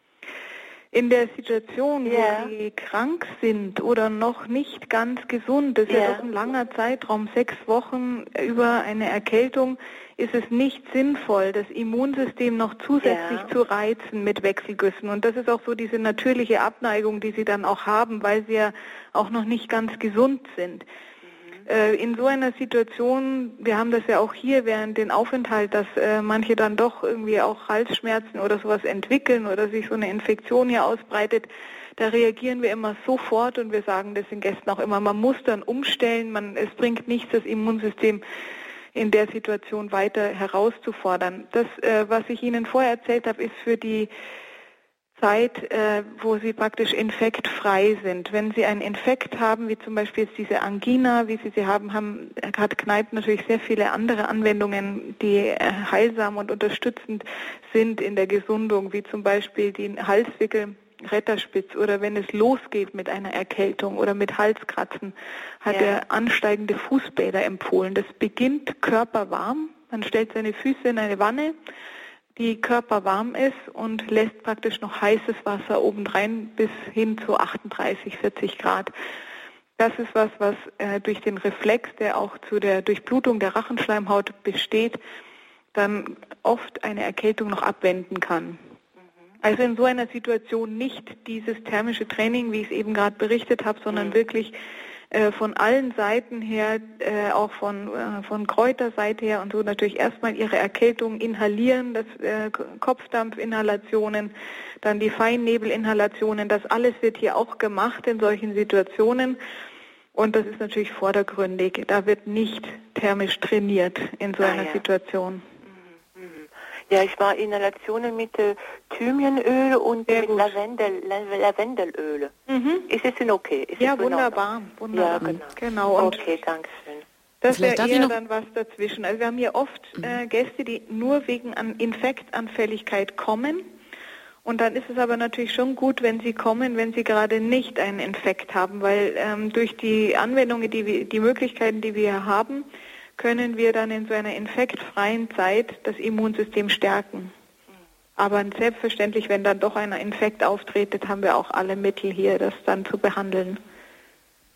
In der Situation, yeah. wo Sie krank sind oder noch nicht ganz gesund, das ist yeah. ja doch ein langer Zeitraum, sechs Wochen über eine Erkältung, ist es nicht sinnvoll, das Immunsystem noch zusätzlich yeah. zu reizen mit Wechselgüssen. Und das ist auch so diese natürliche Abneigung, die Sie dann auch haben, weil Sie ja auch noch nicht ganz gesund sind. In so einer Situation, wir haben das ja auch hier während den Aufenthalt, dass äh, manche dann doch irgendwie auch Halsschmerzen oder sowas entwickeln oder sich so eine Infektion hier ausbreitet, da reagieren wir immer sofort und wir sagen das den Gästen auch immer, man muss dann umstellen, man, es bringt nichts, das Immunsystem in der Situation weiter herauszufordern. Das, äh, was ich Ihnen vorher erzählt habe, ist für die Zeit, äh, wo Sie praktisch infektfrei sind. Wenn Sie einen Infekt haben, wie zum Beispiel jetzt diese Angina, wie Sie sie haben, haben hat Kneipp natürlich sehr viele andere Anwendungen, die äh, heilsam und unterstützend sind in der Gesundung, wie zum Beispiel die Halswickel, Retterspitz oder wenn es losgeht mit einer Erkältung oder mit Halskratzen, hat ja. er ansteigende Fußbäder empfohlen. Das beginnt körperwarm, man stellt seine Füße in eine Wanne, die körperwarm ist und lässt praktisch noch heißes Wasser obendrein bis hin zu achtunddreißig, vierzig Grad. Das ist was, was äh, durch den Reflex, der auch zu der Durchblutung der Rachenschleimhaut besteht, dann oft eine Erkältung noch abwenden kann. Also in so einer Situation nicht dieses thermische Training, wie ich es eben gerade berichtet habe, sondern mhm. wirklich äh, von allen Seiten her, äh, auch von, äh, von Kräuterseite her und so natürlich erstmal ihre Erkältung inhalieren, das äh, Kopfdampfinhalationen, dann die Feinnebelinhalationen, das alles wird hier auch gemacht in solchen Situationen. Und das ist natürlich vordergründig. Da wird nicht thermisch trainiert in so einer ah, ja. Situation.
Ja, ich war Inhalationen mit äh, Thymianöl und Sehr mit Lavendel, Lavendelöl. Mhm. Ist es denn okay? Ist
ja, wunderbar. wunderbar. Ja, genau. genau. Und
okay, danke schön.
Das wäre eher dann was dazwischen. Also wir haben hier oft äh, Gäste, die nur wegen an Infektanfälligkeit kommen. Und dann ist es aber natürlich schon gut, wenn sie kommen, wenn sie gerade nicht einen Infekt haben, weil ähm, durch die Anwendungen, die wir, die Möglichkeiten, die wir haben, können wir dann in so einer infektfreien Zeit das Immunsystem stärken. Aber selbstverständlich, wenn dann doch ein Infekt auftretet, haben wir auch alle Mittel hier, das dann zu behandeln.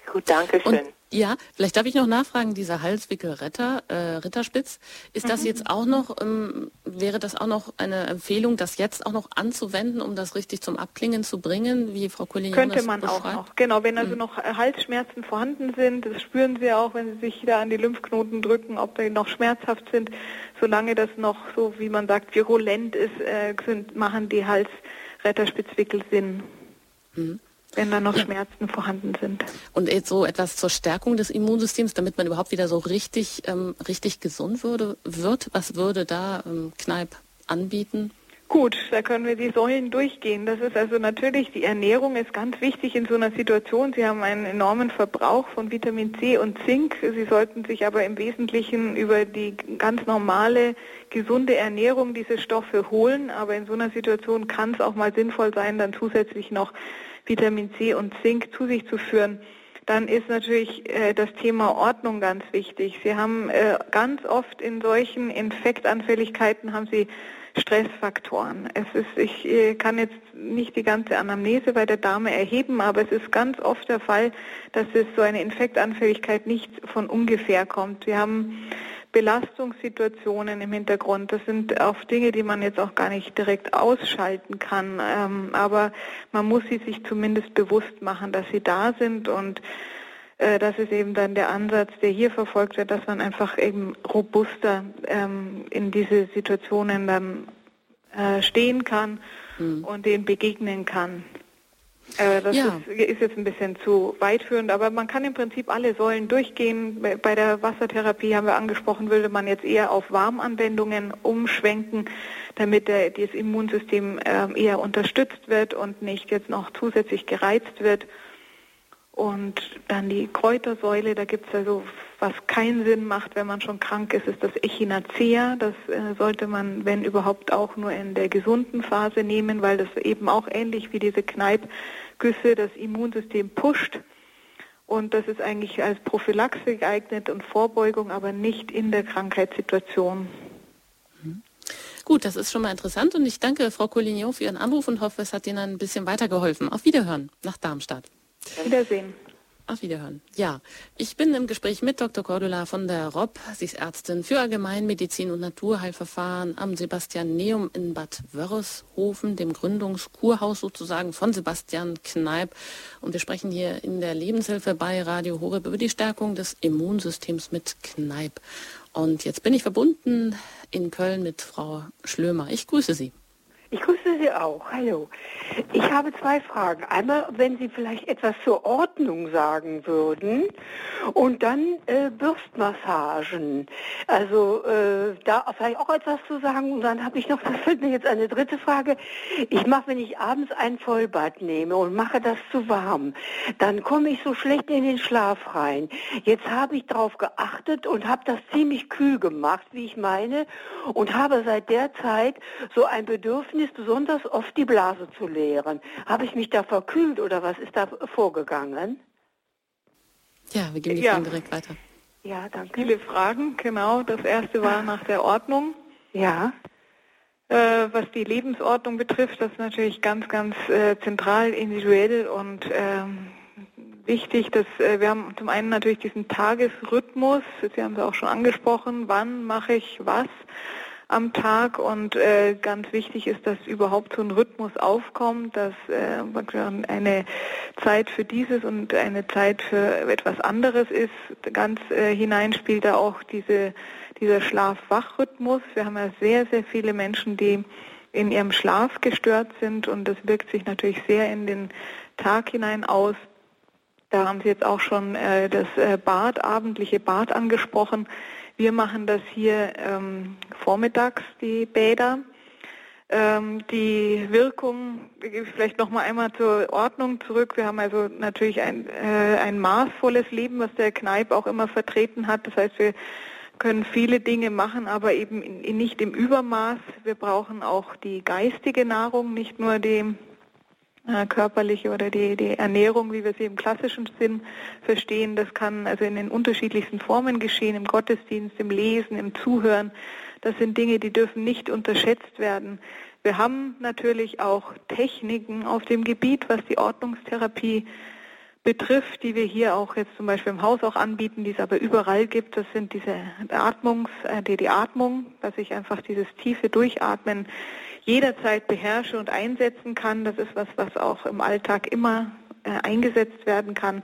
Gut, danke schön.
Und, ja, vielleicht darf ich noch nachfragen, dieser Halswickelretter, äh, Ritterspitz, ist das mhm. jetzt auch noch, ähm, wäre das auch noch eine Empfehlung, das jetzt auch noch anzuwenden, um das richtig zum Abklingen zu bringen, wie Frau Kollegin
Könnte
das
man
beschreibt?
auch noch, genau, wenn also
mhm.
noch Halsschmerzen vorhanden sind, das spüren Sie auch, wenn Sie sich da an die Lymphknoten drücken, ob die noch schmerzhaft sind, solange das noch so, wie man sagt, virulent ist, äh, sind, machen die Halsretterspitzwickel Sinn. Mhm. Wenn da noch ja. Schmerzen vorhanden sind.
Und jetzt so etwas zur Stärkung des Immunsystems, damit man überhaupt wieder so richtig, ähm, richtig gesund würde, wird, was würde da ähm, Kneipp anbieten?
Gut, da können wir die Säulen durchgehen. Das ist also natürlich, die Ernährung ist ganz wichtig in so einer Situation. Sie haben einen enormen Verbrauch von Vitamin C und Zink. Sie sollten sich aber im Wesentlichen über die ganz normale, gesunde Ernährung diese Stoffe holen. Aber in so einer Situation kann es auch mal sinnvoll sein, dann zusätzlich noch Vitamin C und Zink zu sich zu führen. Dann ist natürlich äh, das Thema Ordnung ganz wichtig. Sie haben äh, ganz oft in solchen Infektanfälligkeiten haben Sie Stressfaktoren. Es ist, ich äh, kann jetzt nicht die ganze Anamnese bei der Dame erheben, aber es ist ganz oft der Fall, dass es so eine Infektanfälligkeit nicht von ungefähr kommt. Wir haben Belastungssituationen im Hintergrund. Das sind auch Dinge, die man jetzt auch gar nicht direkt ausschalten kann. Ähm, aber man muss sie sich zumindest bewusst machen, dass sie da sind, und äh, das ist eben dann der Ansatz, der hier verfolgt wird, dass man einfach eben robuster ähm, in diese Situationen dann äh, stehen kann mhm. und denen begegnen kann. Äh, das ja. ist, ist jetzt ein bisschen zu weitführend, aber man kann im Prinzip alle Säulen durchgehen. Bei der Wassertherapie haben wir angesprochen, würde man jetzt eher auf Warmanwendungen umschwenken, damit der, das Immunsystem äh, eher unterstützt wird und nicht jetzt noch zusätzlich gereizt wird. Und dann die Kräutersäule, da gibt es also, was keinen Sinn macht, wenn man schon krank ist, ist das Echinacea. Das äh, sollte man, wenn überhaupt, auch nur in der gesunden Phase nehmen, weil das eben auch ähnlich wie diese Kneippgüsse das Immunsystem pusht. Und das ist eigentlich als Prophylaxe geeignet und Vorbeugung, aber nicht in der Krankheitssituation.
Mhm. Gut, das ist schon mal interessant, und ich danke Frau Collignon für Ihren Anruf und hoffe, es hat Ihnen ein bisschen weitergeholfen. Auf Wiederhören nach Darmstadt.
Wiedersehen.
Auf Wiederhören. Ja, ich bin im Gespräch mit Doktor Cordula von der Ropp. Sie ist Ärztin für Allgemeinmedizin und Naturheilverfahren am Sebastianeum in Bad Wörishofen, dem Gründungskurhaus sozusagen von Sebastian Kneipp. Und wir sprechen hier in der Lebenshilfe bei Radio Horeb über die Stärkung des Immunsystems mit Kneipp. Und jetzt bin ich verbunden in Köln mit Frau Schlömer. Ich grüße Sie.
Ich grüße Sie auch. Hallo. Ich habe zwei Fragen. Einmal, wenn Sie vielleicht etwas zur Ordnung sagen würden, und dann äh, Bürstmassagen. Also äh, da vielleicht auch etwas zu sagen. Und dann habe ich noch, das fällt mir jetzt eine dritte Frage. Ich mache, wenn ich abends ein Vollbad nehme und mache das zu warm, dann komme ich so schlecht in den Schlaf rein. Jetzt habe ich darauf geachtet und habe das ziemlich kühl gemacht, wie ich meine, und habe seit der Zeit so ein Bedürfnis, besonders oft die Blase zu leeren. Habe ich mich da verkühlt oder was ist da vorgegangen?
Ja, wir gehen die
ja.
Fragen direkt weiter.
Ja, danke. Viele Fragen, genau. Das erste war nach der Ordnung.
Ja.
Äh, was die Lebensordnung betrifft, das ist natürlich ganz, ganz äh, zentral, individuell und ähm, wichtig. Dass äh, wir haben zum einen natürlich diesen Tagesrhythmus. Sie haben es auch schon angesprochen. Wann mache ich was am Tag, und äh, ganz wichtig ist, dass überhaupt so ein Rhythmus aufkommt, dass äh, eine Zeit für dieses und eine Zeit für etwas anderes ist. Ganz äh, hinein spielt da auch diese, dieser Schlaf-Wach-Rhythmus. Wir haben ja sehr, sehr viele Menschen, die in ihrem Schlaf gestört sind, und das wirkt sich natürlich sehr in den Tag hinein aus. Da haben Sie jetzt auch schon äh, das äh, Bad, abendliche Bad angesprochen. Wir machen das hier ähm, vormittags, die Bäder. Ähm, die Wirkung, vielleicht noch mal einmal zur Ordnung zurück. Wir haben also natürlich ein, äh, ein maßvolles Leben, was der Kneipp auch immer vertreten hat. Das heißt, wir können viele Dinge machen, aber eben in, in nicht im Übermaß. Wir brauchen auch die geistige Nahrung, nicht nur die körperliche oder die, die Ernährung, wie wir sie im klassischen Sinn verstehen. Das kann also in den unterschiedlichsten Formen geschehen, im Gottesdienst, im Lesen, im Zuhören. Das sind Dinge, die dürfen nicht unterschätzt werden. Wir haben natürlich auch Techniken auf dem Gebiet, was die Ordnungstherapie betrifft, die wir hier auch jetzt zum Beispiel im Haus auch anbieten, die es aber überall gibt. Das sind diese Atmungs, äh, die, die Atmung, dass ich einfach dieses tiefe Durchatmen jederzeit beherrsche und einsetzen kann. Das ist was, was auch im Alltag immer äh, eingesetzt werden kann.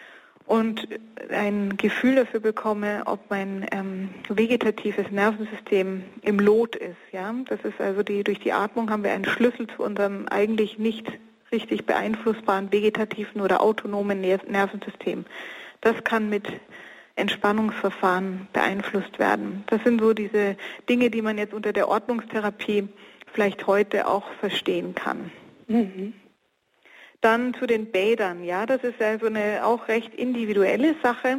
Und ein Gefühl dafür bekomme, ob mein ähm, vegetatives Nervensystem im Lot ist. Ja, das ist also die, durch die Atmung haben wir einen Schlüssel zu unserem eigentlich nicht richtig beeinflussbaren vegetativen oder autonomen Nervensystem. Das kann mit Entspannungsverfahren beeinflusst werden. Das sind so diese Dinge, die man jetzt unter der Ordnungstherapie vielleicht heute auch verstehen kann. Mhm. Dann zu den Bädern. Ja, das ist ja so eine auch recht individuelle Sache,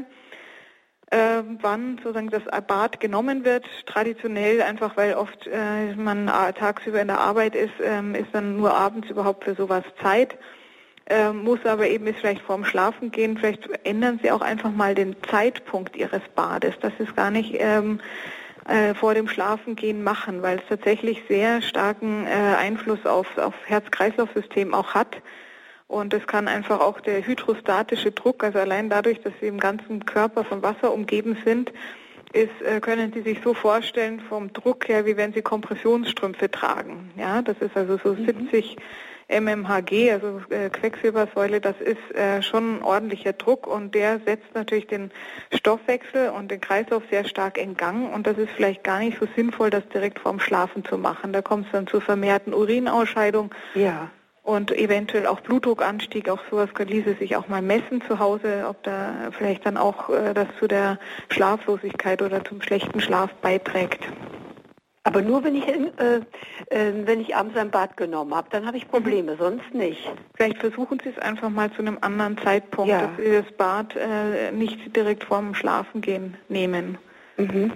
äh, wann sozusagen das Bad genommen wird. Traditionell einfach, weil oft äh, man tagsüber in der Arbeit ist, ähm, ist dann nur abends überhaupt für sowas Zeit. Äh, muss aber eben ist vielleicht vorm Schlafen gehen. Vielleicht ändern Sie auch einfach mal den Zeitpunkt Ihres Bades. Das ist gar nicht ähm, äh, vor dem Schlafengehen machen, weil es tatsächlich sehr starken äh, Einfluss auf, auf Herz-Kreislauf-System auch hat. Und es kann einfach auch der hydrostatische Druck, also allein dadurch, dass Sie im ganzen Körper von Wasser umgeben sind, ist, äh, können Sie sich so vorstellen vom Druck her, wie wenn Sie Kompressionsstrümpfe tragen. Ja, das ist also so mhm. siebzig Millimeter Hg, also äh, Quecksilbersäule, das ist äh, schon ein ordentlicher Druck und der setzt natürlich den Stoffwechsel und den Kreislauf sehr stark in Gang und das ist vielleicht gar nicht so sinnvoll, das direkt vorm Schlafen zu machen. Da kommt es dann zu vermehrten Urinausscheidung. Ja. Und eventuell auch Blutdruckanstieg, auch sowas ließe sich auch mal messen zu Hause, ob da vielleicht dann auch äh, das zu der Schlaflosigkeit oder zum schlechten Schlaf beiträgt.
Aber nur wenn ich äh, äh, wenn ich abends ein Bad genommen habe, dann habe ich Probleme, mhm. sonst nicht.
Vielleicht versuchen Sie es einfach mal zu einem anderen Zeitpunkt,
ja.
dass Sie das Bad äh, nicht direkt vorm Schlafengehen nehmen. Mhm.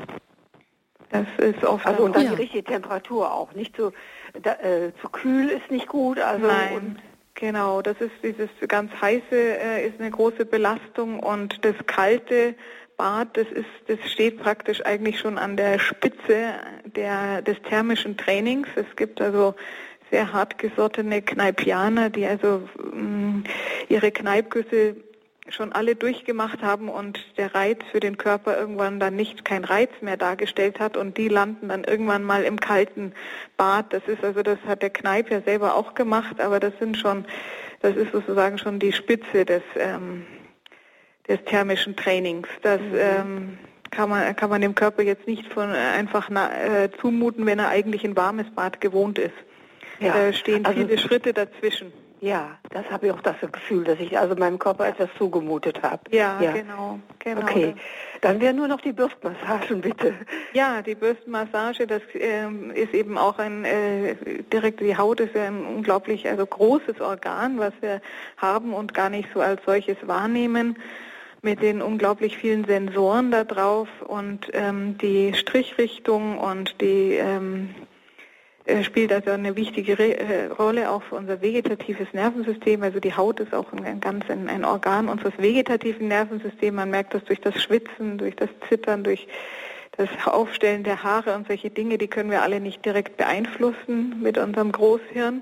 Das ist oft
also und dann ja. die richtige Temperatur auch, nicht so da, äh, zu kühl ist nicht gut. Also
Nein,
und
genau, das ist dieses ganz heiße äh, ist eine große Belastung und das kalte Bad, das ist, das steht praktisch eigentlich schon an der Spitze der des thermischen Trainings. Es gibt also sehr hartgesottene Kneipianer, die also mh, ihre Kneipgüsse schon alle durchgemacht haben und der Reiz für den Körper irgendwann dann nicht kein Reiz mehr dargestellt hat und die landen dann irgendwann mal im kalten Bad. Das ist also, das hat der Kneip ja selber auch gemacht, aber das sind schon, das ist sozusagen schon die Spitze des, ähm, des thermischen Trainings. Das mhm. ähm, kann man, kann man dem Körper jetzt nicht von einfach na, äh, zumuten, wenn er eigentlich ein warmes Bad gewohnt ist. Ja. Da stehen also viele Schritte dazwischen.
Ja, das habe ich auch das Gefühl, dass ich also meinem Körper etwas zugemutet habe.
Ja, ja, genau, genau.
Okay, dann wäre nur noch die Bürstmassagen, bitte.
Ja, die Bürstenmassage, das ähm, ist eben auch ein, äh, direkt die Haut ist ja ein unglaublich also großes Organ, was wir haben und gar nicht so als solches wahrnehmen, mit den unglaublich vielen Sensoren da drauf und ähm, die Strichrichtung und die ähm, spielt also eine wichtige Re- äh, Rolle auch für unser vegetatives Nervensystem. Also die Haut ist auch ein, ein ganz ein, ein Organ unseres vegetativen Nervensystems. Man merkt das durch das Schwitzen, durch das Zittern, durch das Aufstellen der Haare und solche Dinge, die können wir alle nicht direkt beeinflussen mit unserem Großhirn.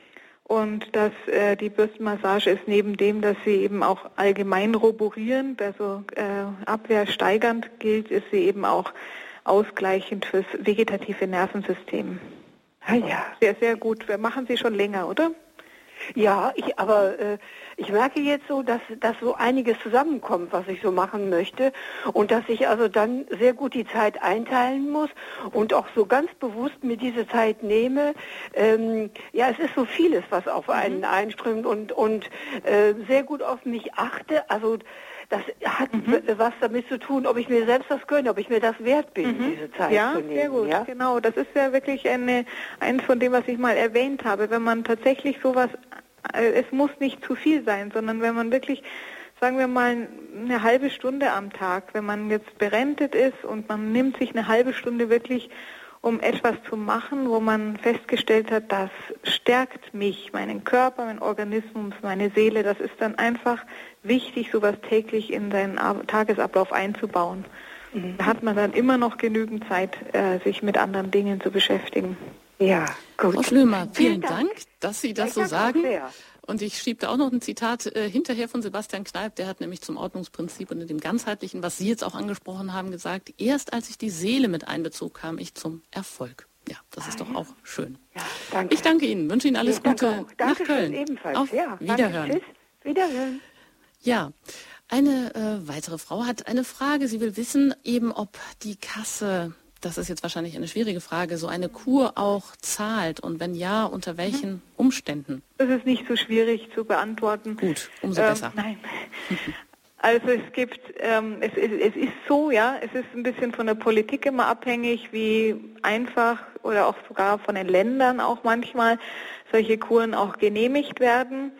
Und dass äh, die Bürstenmassage ist neben dem, dass sie eben auch allgemein roborierend, also äh, abwehrsteigernd gilt, ist sie eben auch ausgleichend fürs vegetative Nervensystem.
Ah, ja.
Sehr, sehr gut. Wir machen Sie schon länger, oder?
Ja, ich, aber äh, ich merke jetzt so, dass, dass so einiges zusammenkommt, was ich so machen möchte und dass ich also dann sehr gut die Zeit einteilen muss und auch so ganz bewusst mir diese Zeit nehme. Ähm, ja, es ist so vieles, was auf einen mhm. einströmt und, und äh, sehr gut auf mich achte. Also das hat mhm. was damit zu tun, ob ich mir selbst das gönne, ob ich mir das wert bin, mhm. diese Zeit
ja,
zu nehmen.
Sehr gut, ja, genau. Das ist ja wirklich eine, eins von dem, was ich mal erwähnt habe. Wenn man tatsächlich sowas, es muss nicht zu viel sein, sondern wenn man wirklich, sagen wir mal, eine halbe Stunde am Tag, wenn man jetzt berentet ist und man nimmt sich eine halbe Stunde wirklich, um etwas zu machen, wo man festgestellt hat, das stärkt mich, meinen Körper, meinen Organismus, meine Seele. Das ist dann einfach wichtig, sowas täglich in seinen Tagesablauf einzubauen. Mhm. Da hat man dann immer noch genügend Zeit, äh, sich mit anderen Dingen zu beschäftigen.
Ja, gut. Frau Schlömer, vielen, vielen Dank. Dank, dass Sie das ich so sagen. Und ich schiebe da auch noch ein Zitat äh, hinterher von Sebastian Kneipp, der hat nämlich zum Ordnungsprinzip und dem Ganzheitlichen, was Sie jetzt auch angesprochen haben, gesagt, erst als ich die Seele mit einbezog, kam ich zum Erfolg. Ja, das ist doch auch schön. Ja, danke. Ich danke Ihnen, wünsche Ihnen alles ja, Gute
danke
nach Köln.
Ebenfalls.
Auf
ja,
Wiederhören.
Tschüss. Wiederhören.
Ja, eine äh, weitere Frau hat eine Frage. Sie will wissen, eben ob die Kasse, das ist jetzt wahrscheinlich eine schwierige Frage, so eine Kur auch zahlt und wenn ja, unter welchen mhm. Umständen?
Das ist nicht so schwierig zu beantworten.
Gut, umso
ähm,
besser.
Nein. Also es gibt, ähm, es, es, es ist so, ja, es ist ein bisschen von der Politik immer abhängig, wie einfach oder auch sogar von den Ländern auch manchmal solche Kuren auch genehmigt werden.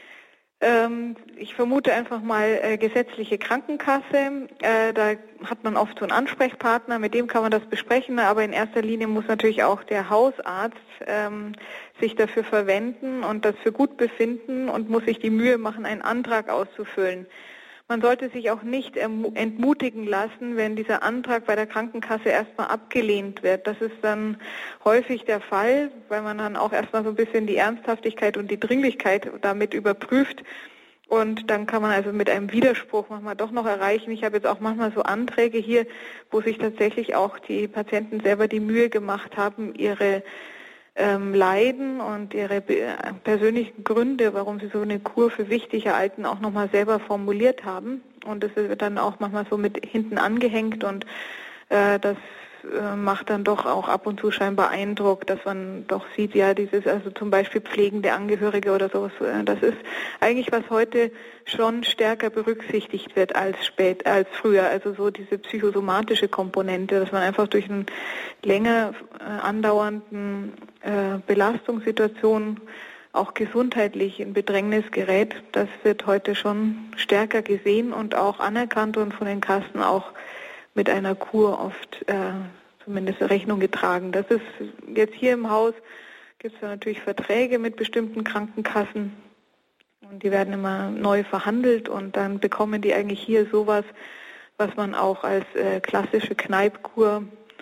Ähm, ich vermute einfach mal äh, gesetzliche Krankenkasse, äh, da hat man oft so einen Ansprechpartner, mit dem kann man das besprechen, aber in erster Linie muss natürlich auch der Hausarzt ähm, sich dafür verwenden und das für gut befinden und muss sich die Mühe machen, einen Antrag auszufüllen. Man sollte sich auch nicht entmutigen lassen, wenn dieser Antrag bei der Krankenkasse erstmal abgelehnt wird. Das ist dann häufig der Fall, weil man dann auch erstmal so ein bisschen die Ernsthaftigkeit und die Dringlichkeit damit überprüft. Und dann kann man also mit einem Widerspruch manchmal doch noch erreichen. Ich habe jetzt auch manchmal so Anträge hier, wo sich tatsächlich auch die Patienten selber die Mühe gemacht haben, ihre Ähm, Leiden und ihre persönlichen Gründe, warum sie so eine Kur für wichtig erhalten, auch nochmal selber formuliert haben. Und das wird dann auch manchmal so mit hinten angehängt und äh, das äh, macht dann doch auch ab und zu scheinbar Eindruck, dass man doch sieht, ja, dieses, also zum Beispiel pflegende Angehörige oder sowas, äh, das ist eigentlich, was heute schon stärker berücksichtigt wird als spät, als früher. Also so diese psychosomatische Komponente, dass man einfach durch einen länger äh, andauernden äh, Belastungssituation auch gesundheitlich in Bedrängnis gerät, das wird heute schon stärker gesehen und auch anerkannt und von den Kassen auch mit einer Kur oft äh, zumindest Rechnung getragen. Das ist jetzt hier im Haus, gibt es ja natürlich Verträge mit bestimmten Krankenkassen und die werden immer neu verhandelt und dann bekommen die eigentlich hier sowas, was man auch als äh, klassische Kneippkur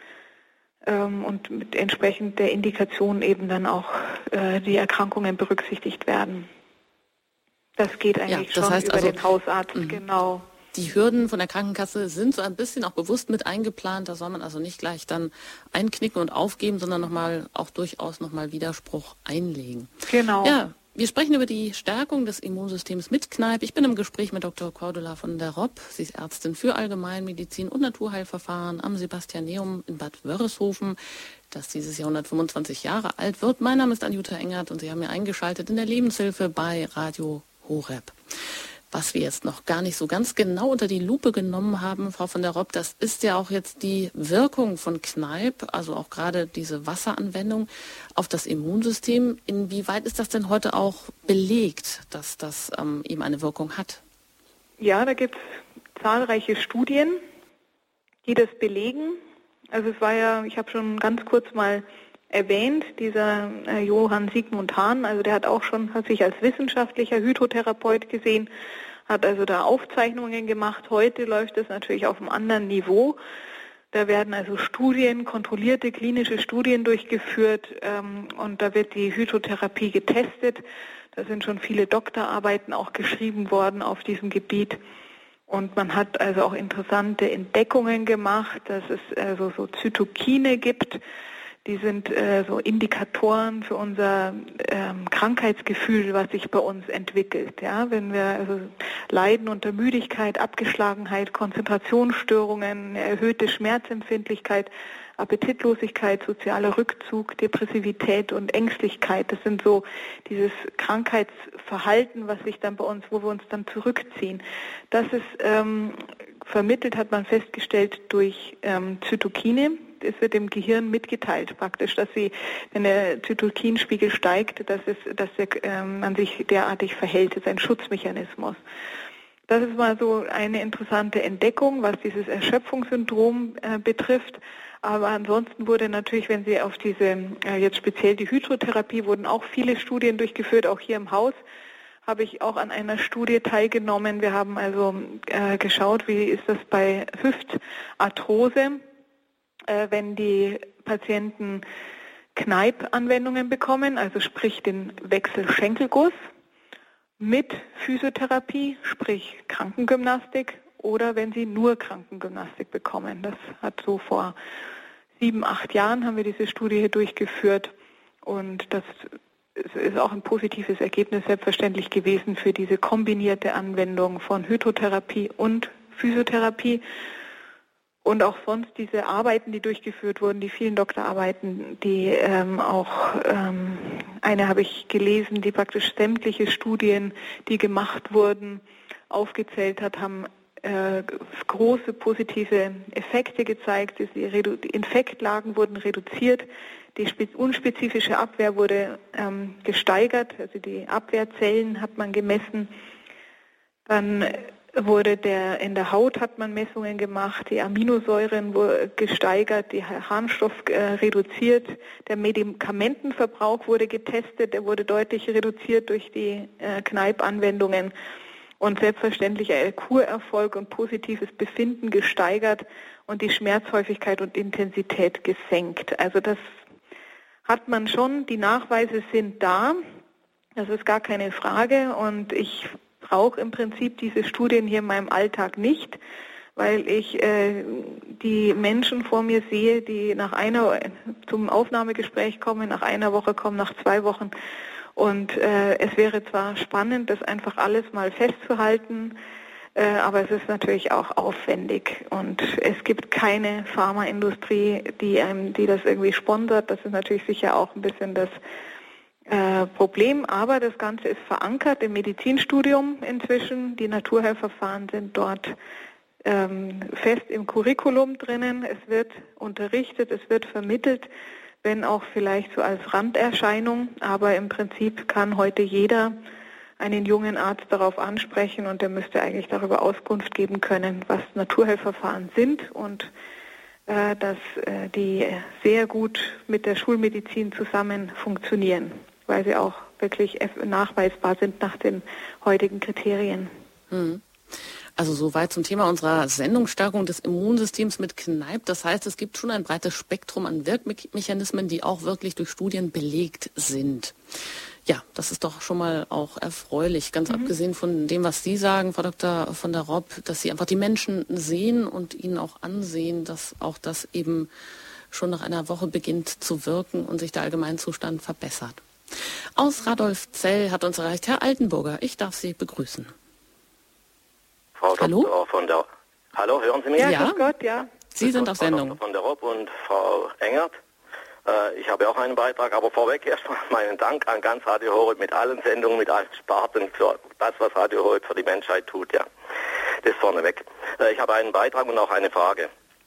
ähm, und mit entsprechend der Indikation eben dann auch äh, die Erkrankungen berücksichtigt werden. Das geht eigentlich ja, das schon heißt über also, den Hausarzt, mh. genau.
Die Hürden von der Krankenkasse sind so ein bisschen auch bewusst mit eingeplant. Da soll man also nicht gleich dann einknicken und aufgeben, sondern nochmal auch durchaus nochmal Widerspruch einlegen.
Genau.
Ja, wir sprechen über die Stärkung des Immunsystems mit Kneipp. Ich bin im Gespräch mit Doktor Cordula von der Ropp. Sie ist Ärztin für Allgemeinmedizin und Naturheilverfahren am Sebastianeum in Bad Wörishofen, das dieses Jahr hundertfünfundzwanzig Jahre alt wird. Mein Name ist Anjuta Engert und Sie haben mir eingeschaltet in der Lebenshilfe bei Radio Horeb. Was wir jetzt noch gar nicht so ganz genau unter die Lupe genommen haben, Frau von der Ropp, das ist ja auch jetzt die Wirkung von Kneipp, also auch gerade diese Wasseranwendung auf das Immunsystem. Inwieweit ist das denn heute auch belegt, dass das ähm, eben eine Wirkung hat?
Ja, da gibt es zahlreiche Studien, die das belegen. Also es war ja, ich habe schon ganz kurz mal erwähnt, dieser äh, Johann Sigmund Hahn, also der hat auch schon, hat sich als wissenschaftlicher Hydrotherapeut gesehen, hat also da Aufzeichnungen gemacht. Heute läuft es natürlich auf einem anderen Niveau. Da werden also Studien, kontrollierte klinische Studien durchgeführt ähm, und da wird die Hydrotherapie getestet. Da sind schon viele Doktorarbeiten auch geschrieben worden auf diesem Gebiet. Und man hat also auch interessante Entdeckungen gemacht, dass es also so Zytokine gibt. Die sind äh, so Indikatoren für unser ähm, Krankheitsgefühl, was sich bei uns entwickelt. Ja, wenn wir also leiden unter Müdigkeit, Abgeschlagenheit, Konzentrationsstörungen, eine erhöhte Schmerzempfindlichkeit, Appetitlosigkeit, sozialer Rückzug, Depressivität und Ängstlichkeit. Das sind so dieses Krankheitsverhalten, was sich dann bei uns, wo wir uns dann zurückziehen. Das ist ähm, vermittelt, hat man festgestellt, durch ähm, Zytokine. Es wird dem Gehirn mitgeteilt praktisch, dass sie, wenn der Zytokinspiegel steigt, dass es, dass der, ähm, man sich derartig verhält. Das ist ein Schutzmechanismus. Das ist mal so eine interessante Entdeckung, was dieses Erschöpfungssyndrom äh, betrifft. Aber ansonsten wurde natürlich, wenn Sie auf diese, äh, jetzt speziell die Hydrotherapie, wurden auch viele Studien durchgeführt, auch hier im Haus habe ich auch an einer Studie teilgenommen. Wir haben also äh, geschaut, wie ist das bei Hüftarthrose, äh, wenn die Patienten Kneipp-Anwendungen bekommen, also sprich den Wechselschenkelguss. mit Physiotherapie, sprich Krankengymnastik, oder wenn sie nur Krankengymnastik bekommen. Das hat so vor sieben, acht Jahren haben wir diese Studie hier durchgeführt und das ist auch ein positives Ergebnis selbstverständlich gewesen für diese kombinierte Anwendung von Hydrotherapie und Physiotherapie. Und auch sonst diese Arbeiten, die durchgeführt wurden, die vielen Doktorarbeiten, die ähm, auch, ähm, eine habe ich gelesen, die praktisch sämtliche Studien, die gemacht wurden, aufgezählt hat, haben äh, große positive Effekte gezeigt. Die, Redu- die Infektlagen wurden reduziert, die spe- unspezifische Abwehr wurde ähm, gesteigert, also die Abwehrzellen hat man gemessen. Dann wurde der, in der Haut hat man Messungen gemacht, die Aminosäuren wurden gesteigert, der Harnstoff äh, reduziert, der Medikamentenverbrauch wurde getestet, der wurde deutlich reduziert durch die äh, Kneipp-Anwendungen und selbstverständlich äh, Kurerfolg und positives Befinden gesteigert und die Schmerzhäufigkeit und Intensität gesenkt. Also das hat man schon, die Nachweise sind da, das ist gar keine Frage und ich brauche im Prinzip diese Studien hier in meinem Alltag nicht, weil ich äh, die Menschen vor mir sehe, die nach einer zum Aufnahmegespräch kommen, nach einer Woche kommen, nach zwei Wochen. Und äh, es wäre zwar spannend, das einfach alles mal festzuhalten, äh, aber es ist natürlich auch aufwendig. Und es gibt keine Pharmaindustrie, die einem, die das irgendwie sponsert. Das ist natürlich sicher auch ein bisschen das Äh, Problem, aber das Ganze ist verankert im Medizinstudium inzwischen. Die Naturheilverfahren sind dort ähm, fest im Curriculum drinnen. Es wird unterrichtet, es wird vermittelt, wenn auch vielleicht so als Randerscheinung, aber im Prinzip kann heute jeder einen jungen Arzt darauf ansprechen und der müsste eigentlich darüber Auskunft geben können, was Naturheilverfahren sind und äh, dass äh, die sehr gut mit der Schulmedizin zusammen funktionieren, weil sie auch wirklich nachweisbar sind nach den heutigen Kriterien.
Also soweit zum Thema unserer Sendungsstärkung des Immunsystems mit Kneipp. Das heißt, es gibt schon ein breites Spektrum an Wirkmechanismen, die auch wirklich durch Studien belegt sind. Ja, das ist doch schon mal auch erfreulich, ganz mhm. abgesehen von dem, was Sie sagen, Frau Doktor von der Ropp, dass Sie einfach die Menschen sehen und ihnen auch ansehen, dass auch das eben schon nach einer Woche beginnt zu wirken und sich der Allgemeinzustand verbessert. Aus Radolfzell hat uns erreicht Herr Altenburger. Ich darf Sie begrüßen.
Frau
Hallo?
Doktor von der Hallo, hören Sie mich?
Ja,
ja.
grüß Gott, ja.
Sie sind auf Sendung.
Frau Doktor von der Ropp und Frau Engert. Äh, ich habe auch einen Beitrag, aber vorweg erstmal meinen Dank an ganz Radio Horeb mit allen Sendungen, mit allen Sparten für das, was Radio Horeb für die Menschheit tut. Ja, das vorneweg. Äh, ich habe einen Beitrag und auch eine Frage.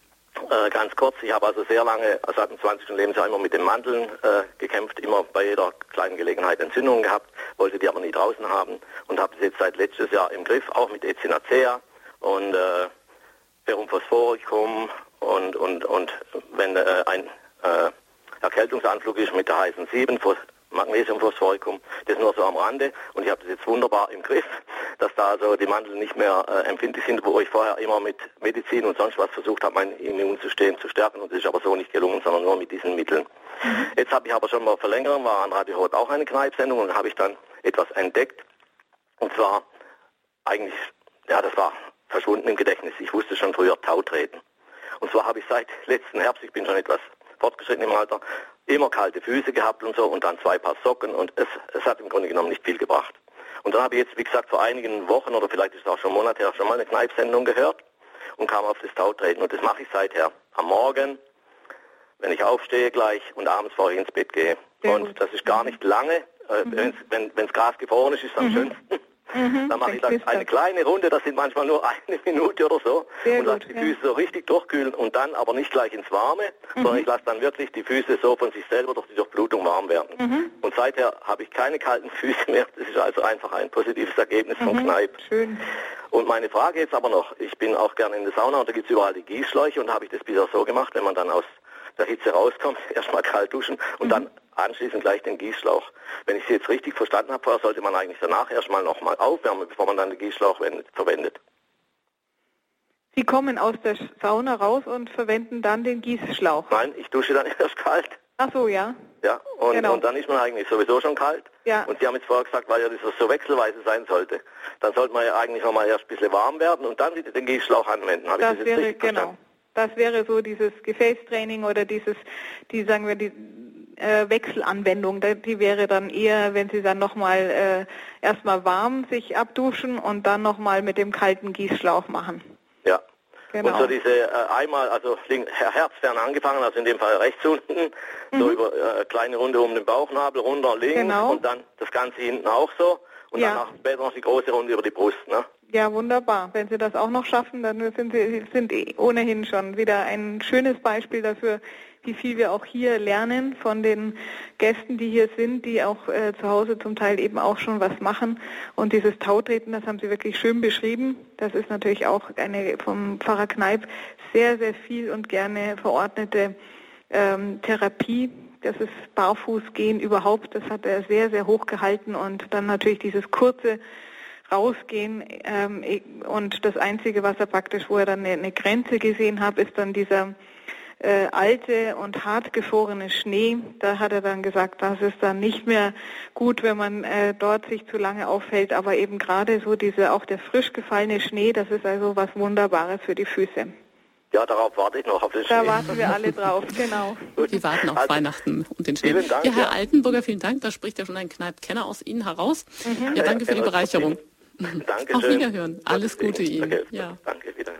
Äh, ganz kurz, ich habe also sehr lange, also seit dem zwanzigsten Lebensjahr immer mit den Mandeln äh, gekämpft, immer bei jeder kleinen Gelegenheit Entzündungen gehabt, wollte die aber nie draußen haben und habe sie jetzt seit letztes Jahr im Griff, auch mit Echinacea und äh, Ferrum phosphoricum und, und, und wenn äh, ein äh, Erkältungsanflug ist mit der heißen sieben, Magnesiumphosphoricum, das nur so am Rande und ich habe das jetzt wunderbar im Griff, dass da also die Mandeln nicht mehr äh, empfindlich sind, wo ich vorher immer mit Medizin und sonst was versucht habe, mein Immunsystem zu stärken und das ist aber so nicht gelungen, sondern nur mit diesen Mitteln. Mhm. Jetzt habe ich aber schon mal verlängert, war an Radio Horeb auch eine Kneipp-Sendung und habe ich dann etwas entdeckt und zwar eigentlich, ja das war verschwunden im Gedächtnis, ich wusste schon früher Tautreten und zwar habe ich seit letzten Herbst, ich bin schon etwas fortgeschritten im Alter, immer kalte Füße gehabt und so und dann zwei Paar Socken und es, es hat im Grunde genommen nicht viel gebracht. Und dann habe ich jetzt, wie gesagt, vor einigen Wochen oder vielleicht ist es auch schon Monate her, schon mal eine Kneipp-Sendung gehört und kam auf das Tautreten und das mache ich seither am Morgen, wenn ich aufstehe gleich und abends bevor ich ins Bett gehe. Sehr und gut. Das ist gar nicht lange, äh, mhm. wenn das Gras gefroren ist, ist es am mhm. schönsten. Mhm, dann mache ich dann eine kleine Runde, das sind manchmal nur eine Minute oder so Sehr und lasse die Füße ja. so richtig durchkühlen und dann aber nicht gleich ins Warme, mhm. sondern ich lasse dann wirklich die Füße so von sich selber durch die Durchblutung warm werden. Mhm. Und seither habe ich keine kalten Füße mehr, das ist also einfach ein positives Ergebnis mhm. von Kneipp. Schön. Und meine Frage jetzt aber noch, ich bin auch gerne in der Sauna und da gibt es überall die Gießschläuche und habe ich das bisher so gemacht, wenn man dann aus der Hitze rauskommt, erstmal kalt duschen und mhm. dann anschließend gleich den Gießschlauch. Wenn ich Sie jetzt richtig verstanden habe, vorher sollte man eigentlich danach erstmal nochmal aufwärmen, bevor man dann den Gießschlauch verwendet.
Sie kommen aus der Sauna raus und verwenden dann den Gießschlauch?
Nein, ich dusche dann erst kalt.
Ach so, ja.
Ja, und,
genau.
und dann ist man eigentlich sowieso schon kalt.
Ja.
Und Sie haben jetzt vorher gesagt, weil ja das so wechselweise sein sollte. Dann sollte man ja eigentlich nochmal erst ein bisschen warm werden und dann wieder den Gießschlauch anwenden. Habe
das
ich das
wäre,
jetzt richtig
genau. Das wäre so dieses Gefäßtraining oder dieses, die sagen wir, die äh, Wechselanwendung, die wäre dann eher, wenn Sie dann nochmal äh, erstmal warm sich abduschen und dann nochmal mit dem kalten Gießschlauch machen.
Ja.
Genau.
Und so diese äh, einmal, also herzfern angefangen, also in dem Fall rechts unten, mhm. so über äh, kleine Runde um den Bauchnabel, runter links
genau.
und dann das Ganze hinten auch so und
ja.
dann auch später noch die große Runde über die Brust, ne?
Ja, wunderbar. Wenn Sie das auch noch schaffen, dann sind Sie sind ohnehin schon wieder ein schönes Beispiel dafür, wie viel wir auch hier lernen von den Gästen, die hier sind, die auch äh, zu Hause zum Teil eben auch schon was machen. Und dieses Tautreten, das haben Sie wirklich schön beschrieben. Das ist natürlich auch eine vom Pfarrer Kneip sehr, sehr viel und gerne verordnete ähm, Therapie. Das ist Barfußgehen überhaupt. Das hat er sehr, sehr hoch gehalten. Und dann natürlich dieses kurze Rausgehen. Ähm, und das Einzige, was er praktisch, wo er dann eine, eine Grenze gesehen hat, ist dann dieser Äh, alte und hartgefrorene Schnee. Da hat er dann gesagt, das ist dann nicht mehr gut, wenn man äh, dort sich zu lange aufhält, aber eben gerade so diese, auch der frisch gefallene Schnee, das ist also was Wunderbares für die Füße.
Ja, darauf warte ich noch auf den
Da
Schnee.
warten wir alle drauf, genau.
Wir warten auf also, Weihnachten und den Schnee.
Vielen Dank,
ja, Herr
ja.
Altenburger, vielen Dank. Da spricht ja schon ein Kneip-Kenner aus Ihnen heraus. Mhm. Ja, danke
ja,
für die Bereicherung.
Dankeschön.
Auf Wiederhören. Alles Gute Ihnen.
Okay,
ja.
Danke, Wiederhören.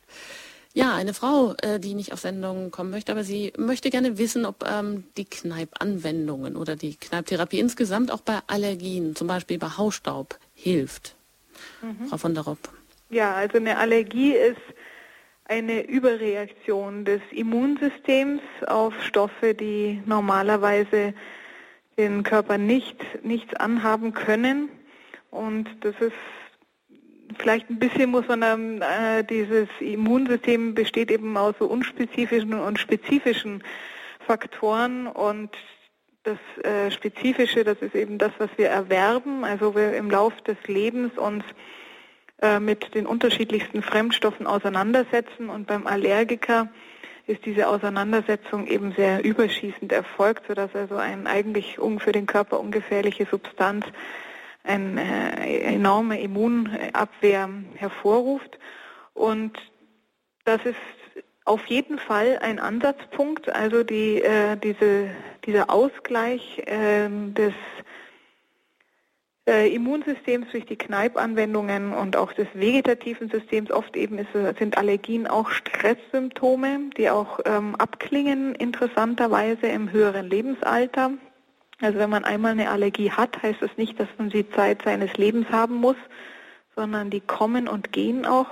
Ja, eine Frau, äh, die nicht auf Sendung kommen möchte, aber sie möchte gerne wissen, ob ähm, die Kneip-Anwendungen oder die Kneip-Therapie insgesamt auch bei Allergien, zum Beispiel bei Hausstaub, hilft. Mhm. Frau von der Ropp.
Ja, also eine Allergie ist eine Überreaktion des Immunsystems auf Stoffe, die normalerweise den Körper nicht nichts anhaben können. Und das ist vielleicht ein bisschen muss man dann, äh, dieses Immunsystem besteht eben aus so unspezifischen und spezifischen Faktoren und das äh, Spezifische, das ist eben das, was wir erwerben, also wir im Lauf des Lebens uns äh, mit den unterschiedlichsten Fremdstoffen auseinandersetzen und beim Allergiker ist diese Auseinandersetzung eben sehr überschießend erfolgt, sodass also ein eigentlich für den Körper ungefährliche Substanz eine äh, enorme Immunabwehr hervorruft. Und das ist auf jeden Fall ein Ansatzpunkt, also die, äh, diese, dieser Ausgleich äh, des äh, Immunsystems durch die Kneip-Anwendungen und auch des vegetativen Systems. Oft eben ist, sind Allergien auch Stresssymptome, die auch ähm, abklingen, interessanterweise im höheren Lebensalter. Also wenn man einmal eine Allergie hat, heißt das nicht, dass man sie Zeit seines Lebens haben muss, sondern die kommen und gehen auch.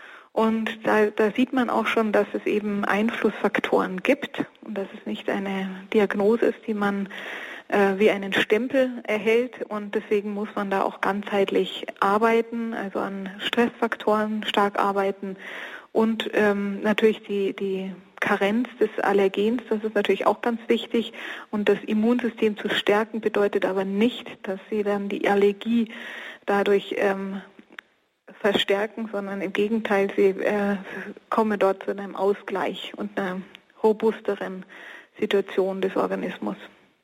Und da, da sieht man auch schon, dass es eben Einflussfaktoren gibt und dass es nicht eine Diagnose ist, die man äh, wie einen Stempel erhält. Und deswegen muss man da auch ganzheitlich arbeiten, also an Stressfaktoren stark arbeiten und ähm, natürlich die, die Karenz des Allergens, das ist natürlich auch ganz wichtig. Und das Immunsystem zu stärken bedeutet aber nicht, dass sie dann die Allergie dadurch ähm, verstärken, sondern im Gegenteil, sie äh, kommen dort zu einem Ausgleich und einer robusteren Situation des Organismus.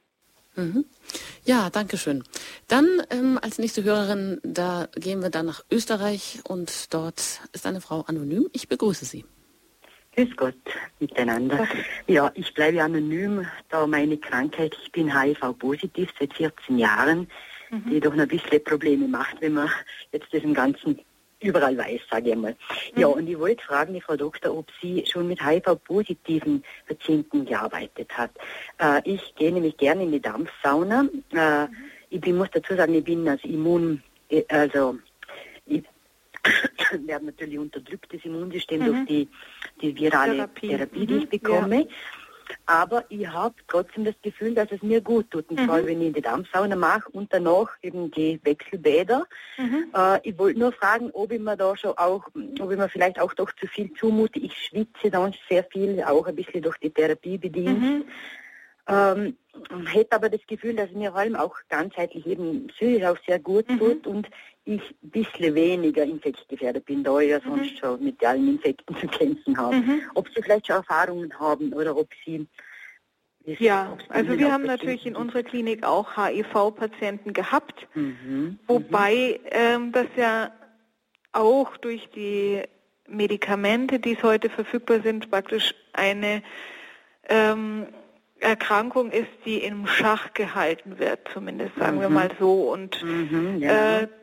Mhm. Ja, danke schön. Dann ähm, als nächste Hörerin, da gehen wir dann nach Österreich und dort ist eine Frau anonym. Ich begrüße Sie.
Grüß Gott miteinander. Ja, ich bleibe anonym, da meine Krankheit, ich bin H I V-positiv seit vierzehn Jahren, mhm. die doch noch ein bisschen Probleme macht, wenn man jetzt diesen ganzen überall weiß, sage ich mal. Mhm. Ja, und ich wollte fragen, die Frau Doktor, ob sie schon mit H I V-positiven Patienten gearbeitet hat. Äh, ich gehe nämlich gerne in die Dampfsauna. Äh, mhm. Ich bin, muss dazu sagen, ich bin als Immun, also ich werden natürlich unterdrückt, das Immunsystem, mhm. durch die, die virale Therapie, Therapie die ich bekomme. Ja. Aber ich habe trotzdem das Gefühl, dass es mir gut tut. Und mhm. zwar, wenn ich die Dampfsauna mache und danach eben die Wechselbäder. Mhm. Äh, ich wollte nur fragen, ob ich mir da schon auch, ob ich mir vielleicht auch doch zu viel zumute. Ich schwitze dann sehr viel, auch ein bisschen durch die Therapie bedingt. Mhm. Ähm, hätte aber das Gefühl, dass es mir vor allem auch ganzheitlich eben psychisch auch sehr gut mhm. tut und ich ein bisschen weniger infektgefährdet bin, da ich ja sonst mhm. schon mit allen Infekten zu kämpfen habe. Mhm. Ob Sie vielleicht schon Erfahrungen haben oder ob Sie
Ist, ja, also wir haben natürlich in unserer Klinik auch H I V-Patienten gehabt, mhm. wobei ähm, das ja auch durch die Medikamente, die es heute verfügbar sind, praktisch eine ähm, Erkrankung ist, die im Schach gehalten wird, zumindest sagen mhm. wir mal so. Und mhm, ja. äh,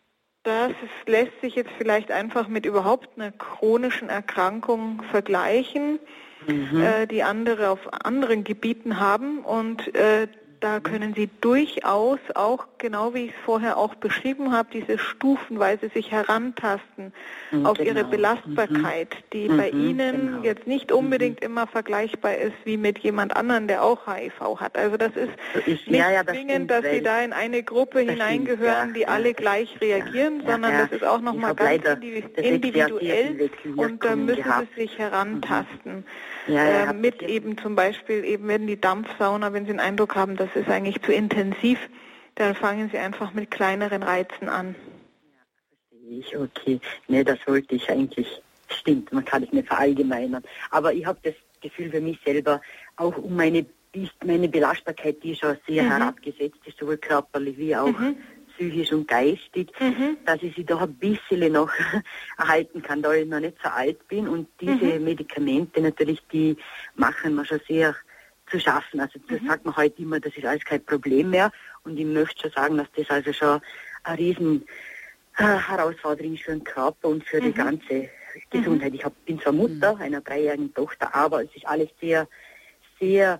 das ist, lässt sich jetzt vielleicht einfach mit überhaupt einer chronischen Erkrankung vergleichen, mhm. äh, die andere auf anderen Gebieten haben. Und äh, da können Sie durchaus auch, genau wie ich es vorher auch beschrieben habe, diese stufenweise sich herantasten mhm, auf genau. ihre Belastbarkeit, die mhm, bei Ihnen genau. jetzt nicht unbedingt mhm. immer vergleichbar ist wie mit jemand anderen, der auch H I V hat. Also das ist ich, nicht ja, ja, das zwingend, dass Sie da in eine Gruppe hineingehören, ja, die ja, alle gleich reagieren, ja, sondern ja, das ist auch nochmal ganz individuell und da müssen gehabt. Sie sich herantasten. Mhm. Ja, ja, äh, mit eben zum Beispiel, eben wenn die Dampfsauna, wenn Sie den Eindruck haben, das ist eigentlich zu intensiv, dann fangen Sie einfach mit kleineren Reizen an.
Ja, verstehe ich, okay. Nee, das wollte ich eigentlich, stimmt, man kann es nicht verallgemeinern. Aber ich habe das Gefühl für mich selber, auch um meine, meine Belastbarkeit, die schon sehr mhm. herabgesetzt ist, sowohl körperlich wie auch mhm. psychisch und geistig, mhm. dass ich sie doch ein bisschen noch erhalten kann, da ich noch nicht so alt bin. Und diese mhm. Medikamente natürlich, die machen mir schon sehr zu schaffen. Also das mhm. sagt man heute immer, das ist alles kein Problem mehr. Und ich möchte schon sagen, dass das also schon eine riesen äh, Herausforderung ist für den Körper und für mhm. die ganze Gesundheit. Mhm. Ich hab, bin zwar Mutter mhm. einer dreijährigen Tochter, aber es ist alles sehr, sehr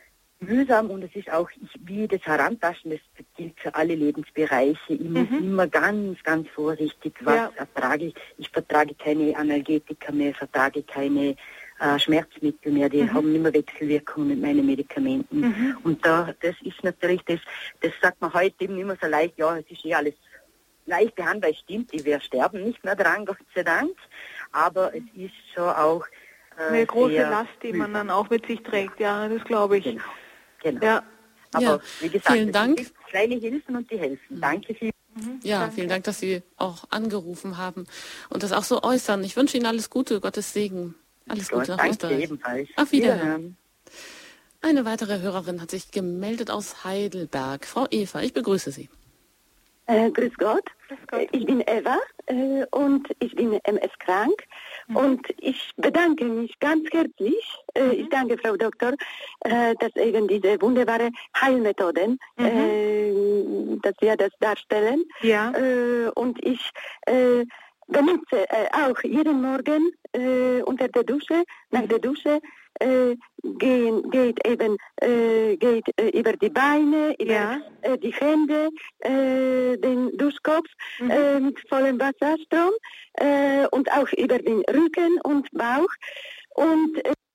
mühsam und es ist auch, ich, wie das Herantasten, das gilt für alle Lebensbereiche. Ich muss mhm. immer ganz, ganz vorsichtig, was ja. ertrage ich. Ich vertrage keine Analgetika mehr, vertrage keine äh, Schmerzmittel mehr, die mhm. haben immer Wechselwirkungen mit meinen Medikamenten. Mhm. Und da, das ist natürlich, das, das sagt man heute eben immer so leicht, ja, es ist eh alles leicht behandelt, es stimmt, wir sterben nicht mehr dran, Gott sei Dank, aber es ist schon auch äh,
eine große Last, die mühsam. Man dann auch mit sich trägt, ja, das glaube ich.
Genau. Genau.
Ja.
Aber
ja.
wie gesagt,
vielen Dank.
Es gibt kleine Hilfen und die helfen. Mhm. Danke viel.
Mhm. Ja, Danke. Vielen Dank, dass Sie auch angerufen haben und das auch so äußern. Ich wünsche Ihnen alles Gute, Gottes Segen. Alles Gott, Gute nach
danke
Österreich.
Ebenfalls.
Auf Wiederhören. Eine weitere Hörerin hat sich gemeldet aus Heidelberg. Frau Eva, ich begrüße Sie.
Äh, grüß Gott.
Grüß Gott.
Ich bin Eva äh, und ich bin M S-krank. Mhm. Und ich bedanke mich ganz herzlich, äh, mhm. ich danke Frau Doktor, äh, dass eben diese wunderbare Heilmethoden, mhm. äh, dass wir das darstellen.
Ja.
Äh, und ich äh, benutze äh, auch jeden Morgen äh, unter der Dusche, nach der Dusche, äh, gehen, geht eben äh, geht äh, über die Beine, über
ja.
äh, die Hände, äh, den Duschkopf mhm. äh, mit vollem Wasserstrom äh, und auch über den Rücken und Bauch und äh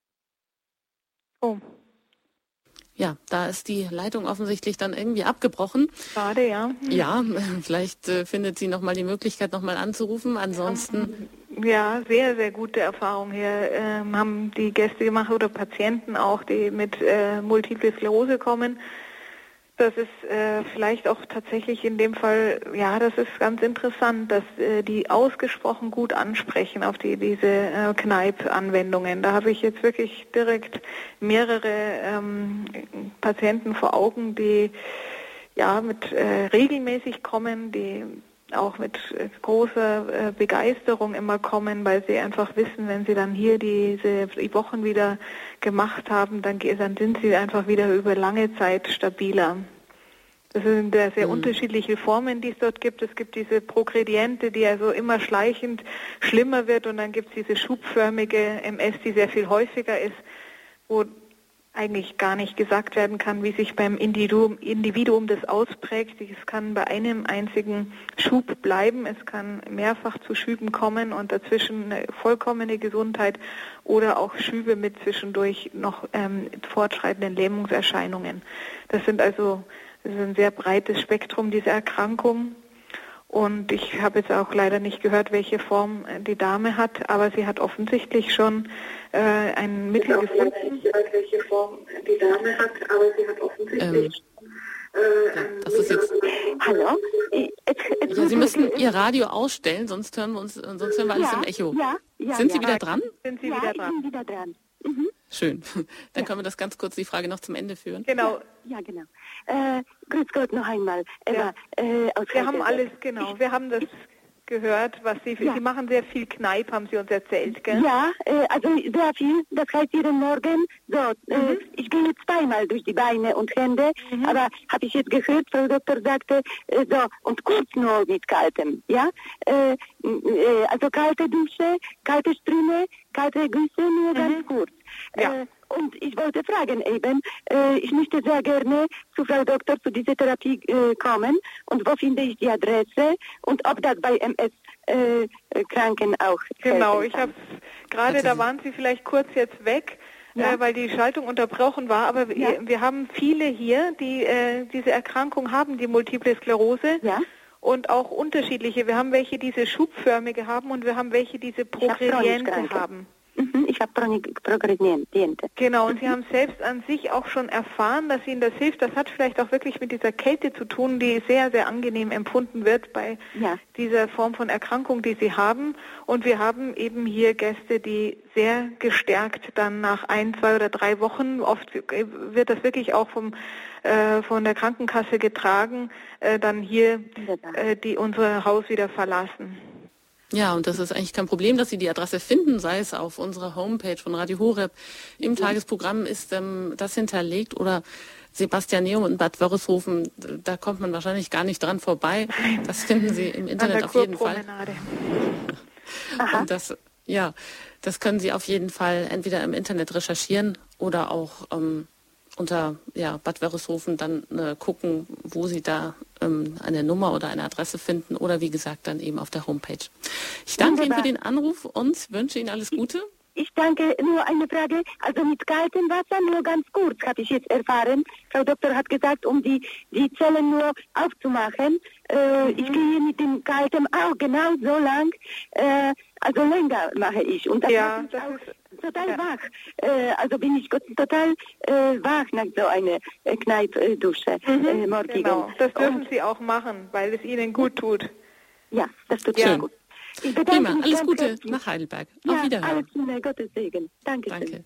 oh.
Ja, da ist die Leitung offensichtlich dann irgendwie abgebrochen.
Schade, ja.
Ja, vielleicht äh, findet sie nochmal die Möglichkeit, nochmal anzurufen. Ansonsten...
Ja, sehr, sehr gute Erfahrungen hier ähm, haben die Gäste gemacht oder Patienten auch, die mit äh, Multiple Sklerose kommen. Das ist äh, vielleicht auch tatsächlich in dem Fall, ja, das ist ganz interessant, dass äh, die ausgesprochen gut ansprechen auf die diese äh, Kneipp-Anwendungen. Da habe ich jetzt wirklich direkt mehrere ähm, Patienten vor Augen, die ja mit äh, regelmäßig kommen, die auch mit äh, großer äh, Begeisterung immer kommen, weil sie einfach wissen, wenn sie dann hier diese die Wochen wieder gemacht haben, dann, dann sind sie einfach wieder über lange Zeit stabiler. Das sind sehr, sehr mhm. unterschiedliche Formen, die es dort gibt. Es gibt diese Progrediente, die also immer schleichend schlimmer wird, und dann gibt es diese schubförmige M S, die sehr viel häufiger ist, wo eigentlich gar nicht gesagt werden kann, wie sich beim Individuum, Individuum das ausprägt. Es kann bei einem einzigen Schub bleiben, es kann mehrfach zu Schüben kommen und dazwischen eine vollkommene Gesundheit oder auch Schübe mit zwischendurch noch ähm, fortschreitenden Lähmungserscheinungen. Das sind also das ist ein sehr breites Spektrum, diese Erkrankung. Und ich habe jetzt auch leider nicht gehört, welche Form die Dame hat, aber sie hat offensichtlich schon äh, ein Mittel gefunden. Ich weiß nicht, welche Form die Dame hat, aber sie hat offensichtlich
ähm, äh, ja, das ist jetzt.
Hallo?
Ja, Sie müssen Ihr Radio ausstellen, sonst hören wir uns, sonst hören wir alles
ja,
im Echo.
Ja, ja,
Sind
ja,
Sie wieder dran?
Sind Sie
ja,
wieder dran?
Ich bin wieder dran.
Mhm. Schön. Dann ja. können wir das ganz kurz, die Frage noch zum Ende führen.
Genau.
Ja, genau. Äh, grüß Gott noch einmal.
Ja.
Äh, aus
wir haben alles, genau. Ich, wir haben das gehört, was Sie, ja. Sie machen sehr viel Kneipp, haben Sie uns erzählt, gell?
Ja, äh, also sehr viel. Das heißt jeden Morgen, so, äh, mhm. ich gehe zweimal durch die Beine und Hände, mhm. aber habe ich jetzt gehört, Frau Doktor sagte, äh, so, und kurz nur mit kaltem, ja? Äh, äh, also kalte Dusche, kalte Strüme, kalte Güsse, nur mhm. ganz kurz.
Ja.
Äh, Und ich wollte fragen eben, äh, ich möchte sehr gerne zu Frau Doktor zu dieser Therapie äh, kommen und wo finde ich die Adresse und ob das bei M S-Kranken äh, auch
Genau, ich habe gerade, da waren Sie vielleicht kurz jetzt weg, ja. äh, weil die Schaltung unterbrochen war, aber ja. wir, wir haben viele hier, die äh, diese Erkrankung haben, die Multiple Sklerose.
Ja.
Und auch unterschiedliche. Wir haben welche, die diese schubförmige haben und wir haben welche, die diese progrediente haben.
Ich habe progrediente.
Genau, und Sie haben selbst an sich auch schon erfahren, dass Ihnen das hilft. Das hat vielleicht auch wirklich mit dieser Kälte zu tun, die sehr, sehr angenehm empfunden wird bei
ja.
dieser Form von Erkrankung, die Sie haben. Und wir haben eben hier Gäste, die sehr gestärkt dann nach ein, zwei oder drei Wochen, oft wird das wirklich auch vom äh, von der Krankenkasse getragen, äh, dann hier äh, die unser Haus wieder verlassen.
Ja, und das ist eigentlich kein Problem, dass Sie die Adresse finden, sei es auf unserer Homepage von Radio Horeb. Im mhm. Tagesprogramm ist ähm, das hinterlegt oder Sebastianeum in Bad Wörishofen, da kommt man wahrscheinlich gar nicht dran vorbei. Das finden Sie im Internet auf jeden Fall. Und das, ja, das können Sie auf jeden Fall entweder im Internet recherchieren oder auch ähm, unter ja, Bad Wörishofen dann äh, gucken, wo Sie da ähm, eine Nummer oder eine Adresse finden oder wie gesagt dann eben auf der Homepage. Ich danke Ihnen für den Anruf und wünsche Ihnen alles Gute.
Ich danke, nur eine Frage, also mit kaltem Wasser nur ganz kurz, habe ich jetzt erfahren. Frau Doktor hat gesagt, um die, die Zellen nur aufzumachen. Äh, mhm. Ich gehe mit dem kaltem auch genau so lang, äh, also länger mache ich. Und das
ja,
ist auch total ja. wach. Äh, also bin ich total äh, wach nach so einer äh, Kneippdusche.
Mhm. Äh, genau, das dürfen Und, Sie auch machen, weil es Ihnen gut tut.
Ja, das tut
ja.
mir gut. Ich
Prima, alles Gute herzlich. Nach Heidelberg.
Ja,
auf Wiederhören.
Alles Gute, Gottes Segen. Danke.
Danke.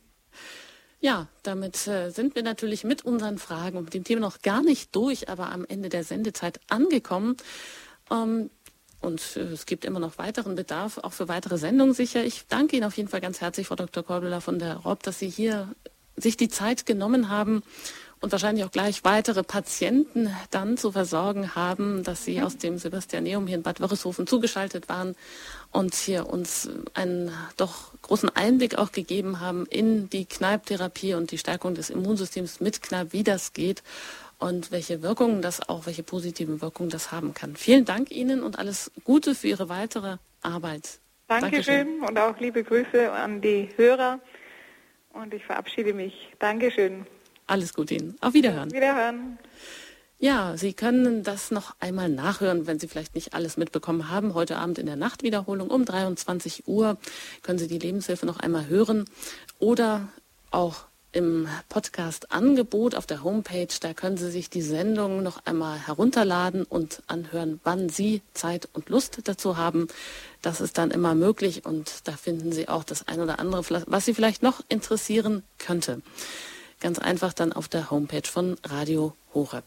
Ja, damit äh, sind wir natürlich mit unseren Fragen und mit dem Thema noch gar nicht durch, aber am Ende der Sendezeit angekommen. Ähm, und äh, es gibt immer noch weiteren Bedarf, auch für weitere Sendungen sicher. Ich danke Ihnen auf jeden Fall ganz herzlich, Frau Doktor Cordula von der R O B, dass Sie hier sich die Zeit genommen haben und wahrscheinlich auch gleich weitere Patienten dann zu versorgen haben, dass Sie aus dem Sebastianeum hier in Bad Wörishofen zugeschaltet waren und hier uns einen doch großen Einblick auch gegeben haben in die Kneipptherapie und die Stärkung des Immunsystems mit Kneipp, wie das geht und welche Wirkungen das auch, welche positiven Wirkungen das haben kann. Vielen Dank Ihnen und alles Gute für Ihre weitere Arbeit.
Dankeschön, Dankeschön. Und auch liebe Grüße an die Hörer und ich verabschiede mich. Dankeschön.
Alles Gute Ihnen. Auf Wiederhören.
Wiederhören.
Ja, Sie können das noch einmal nachhören, wenn Sie vielleicht nicht alles mitbekommen haben. Heute Abend in der Nachtwiederholung um dreiundzwanzig Uhr können Sie die Lebenshilfe noch einmal hören oder auch im Podcast-Angebot auf der Homepage. Da können Sie sich die Sendung noch einmal herunterladen und anhören, wann Sie Zeit und Lust dazu haben. Das ist dann immer möglich und da finden Sie auch das ein oder andere, was Sie vielleicht noch interessieren könnte. Ganz einfach dann auf der Homepage von Radio Horeb.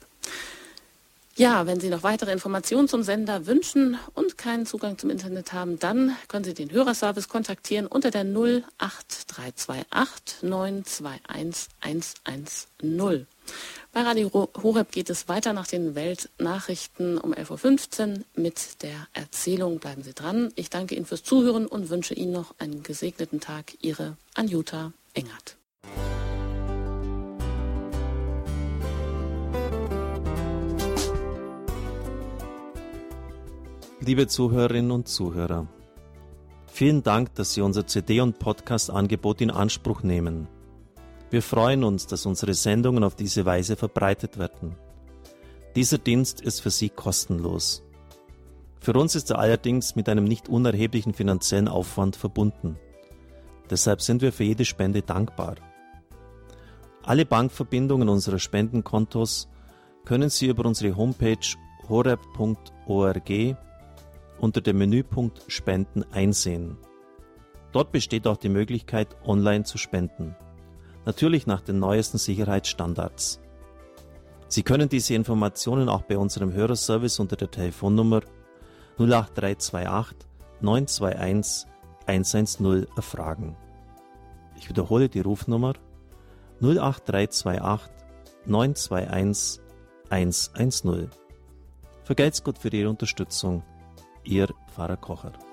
Ja, wenn Sie noch weitere Informationen zum Sender wünschen und keinen Zugang zum Internet haben, dann können Sie den Hörerservice kontaktieren unter der null acht drei zwei acht neun zwei eins eins eins null. Bei Radio Horeb geht es weiter nach den Weltnachrichten um elf Uhr fünfzehn mit der Erzählung. Bleiben Sie dran. Ich danke Ihnen fürs Zuhören und wünsche Ihnen noch einen gesegneten Tag. Ihre Anjuta Engert.
Liebe Zuhörerinnen und Zuhörer, vielen Dank, dass Sie unser C D- und Podcast-Angebot in Anspruch nehmen. Wir freuen uns, dass unsere Sendungen auf diese Weise verbreitet werden. Dieser Dienst ist für Sie kostenlos. Für uns ist er allerdings mit einem nicht unerheblichen finanziellen Aufwand verbunden. Deshalb sind wir für jede Spende dankbar. Alle Bankverbindungen unserer Spendenkontos können Sie über unsere Homepage horeb punkt org unter dem Menüpunkt Spenden einsehen. Dort besteht auch die Möglichkeit, online zu spenden. Natürlich nach den neuesten Sicherheitsstandards. Sie können diese Informationen auch bei unserem Hörerservice unter der Telefonnummer null acht drei zwei acht neun zwei eins eins eins null erfragen. Ich wiederhole die Rufnummer null acht drei zwei acht neun zwei eins eins eins null. Vergelt's Gott für Ihre Unterstützung. Ihr Pfarrer Kocher.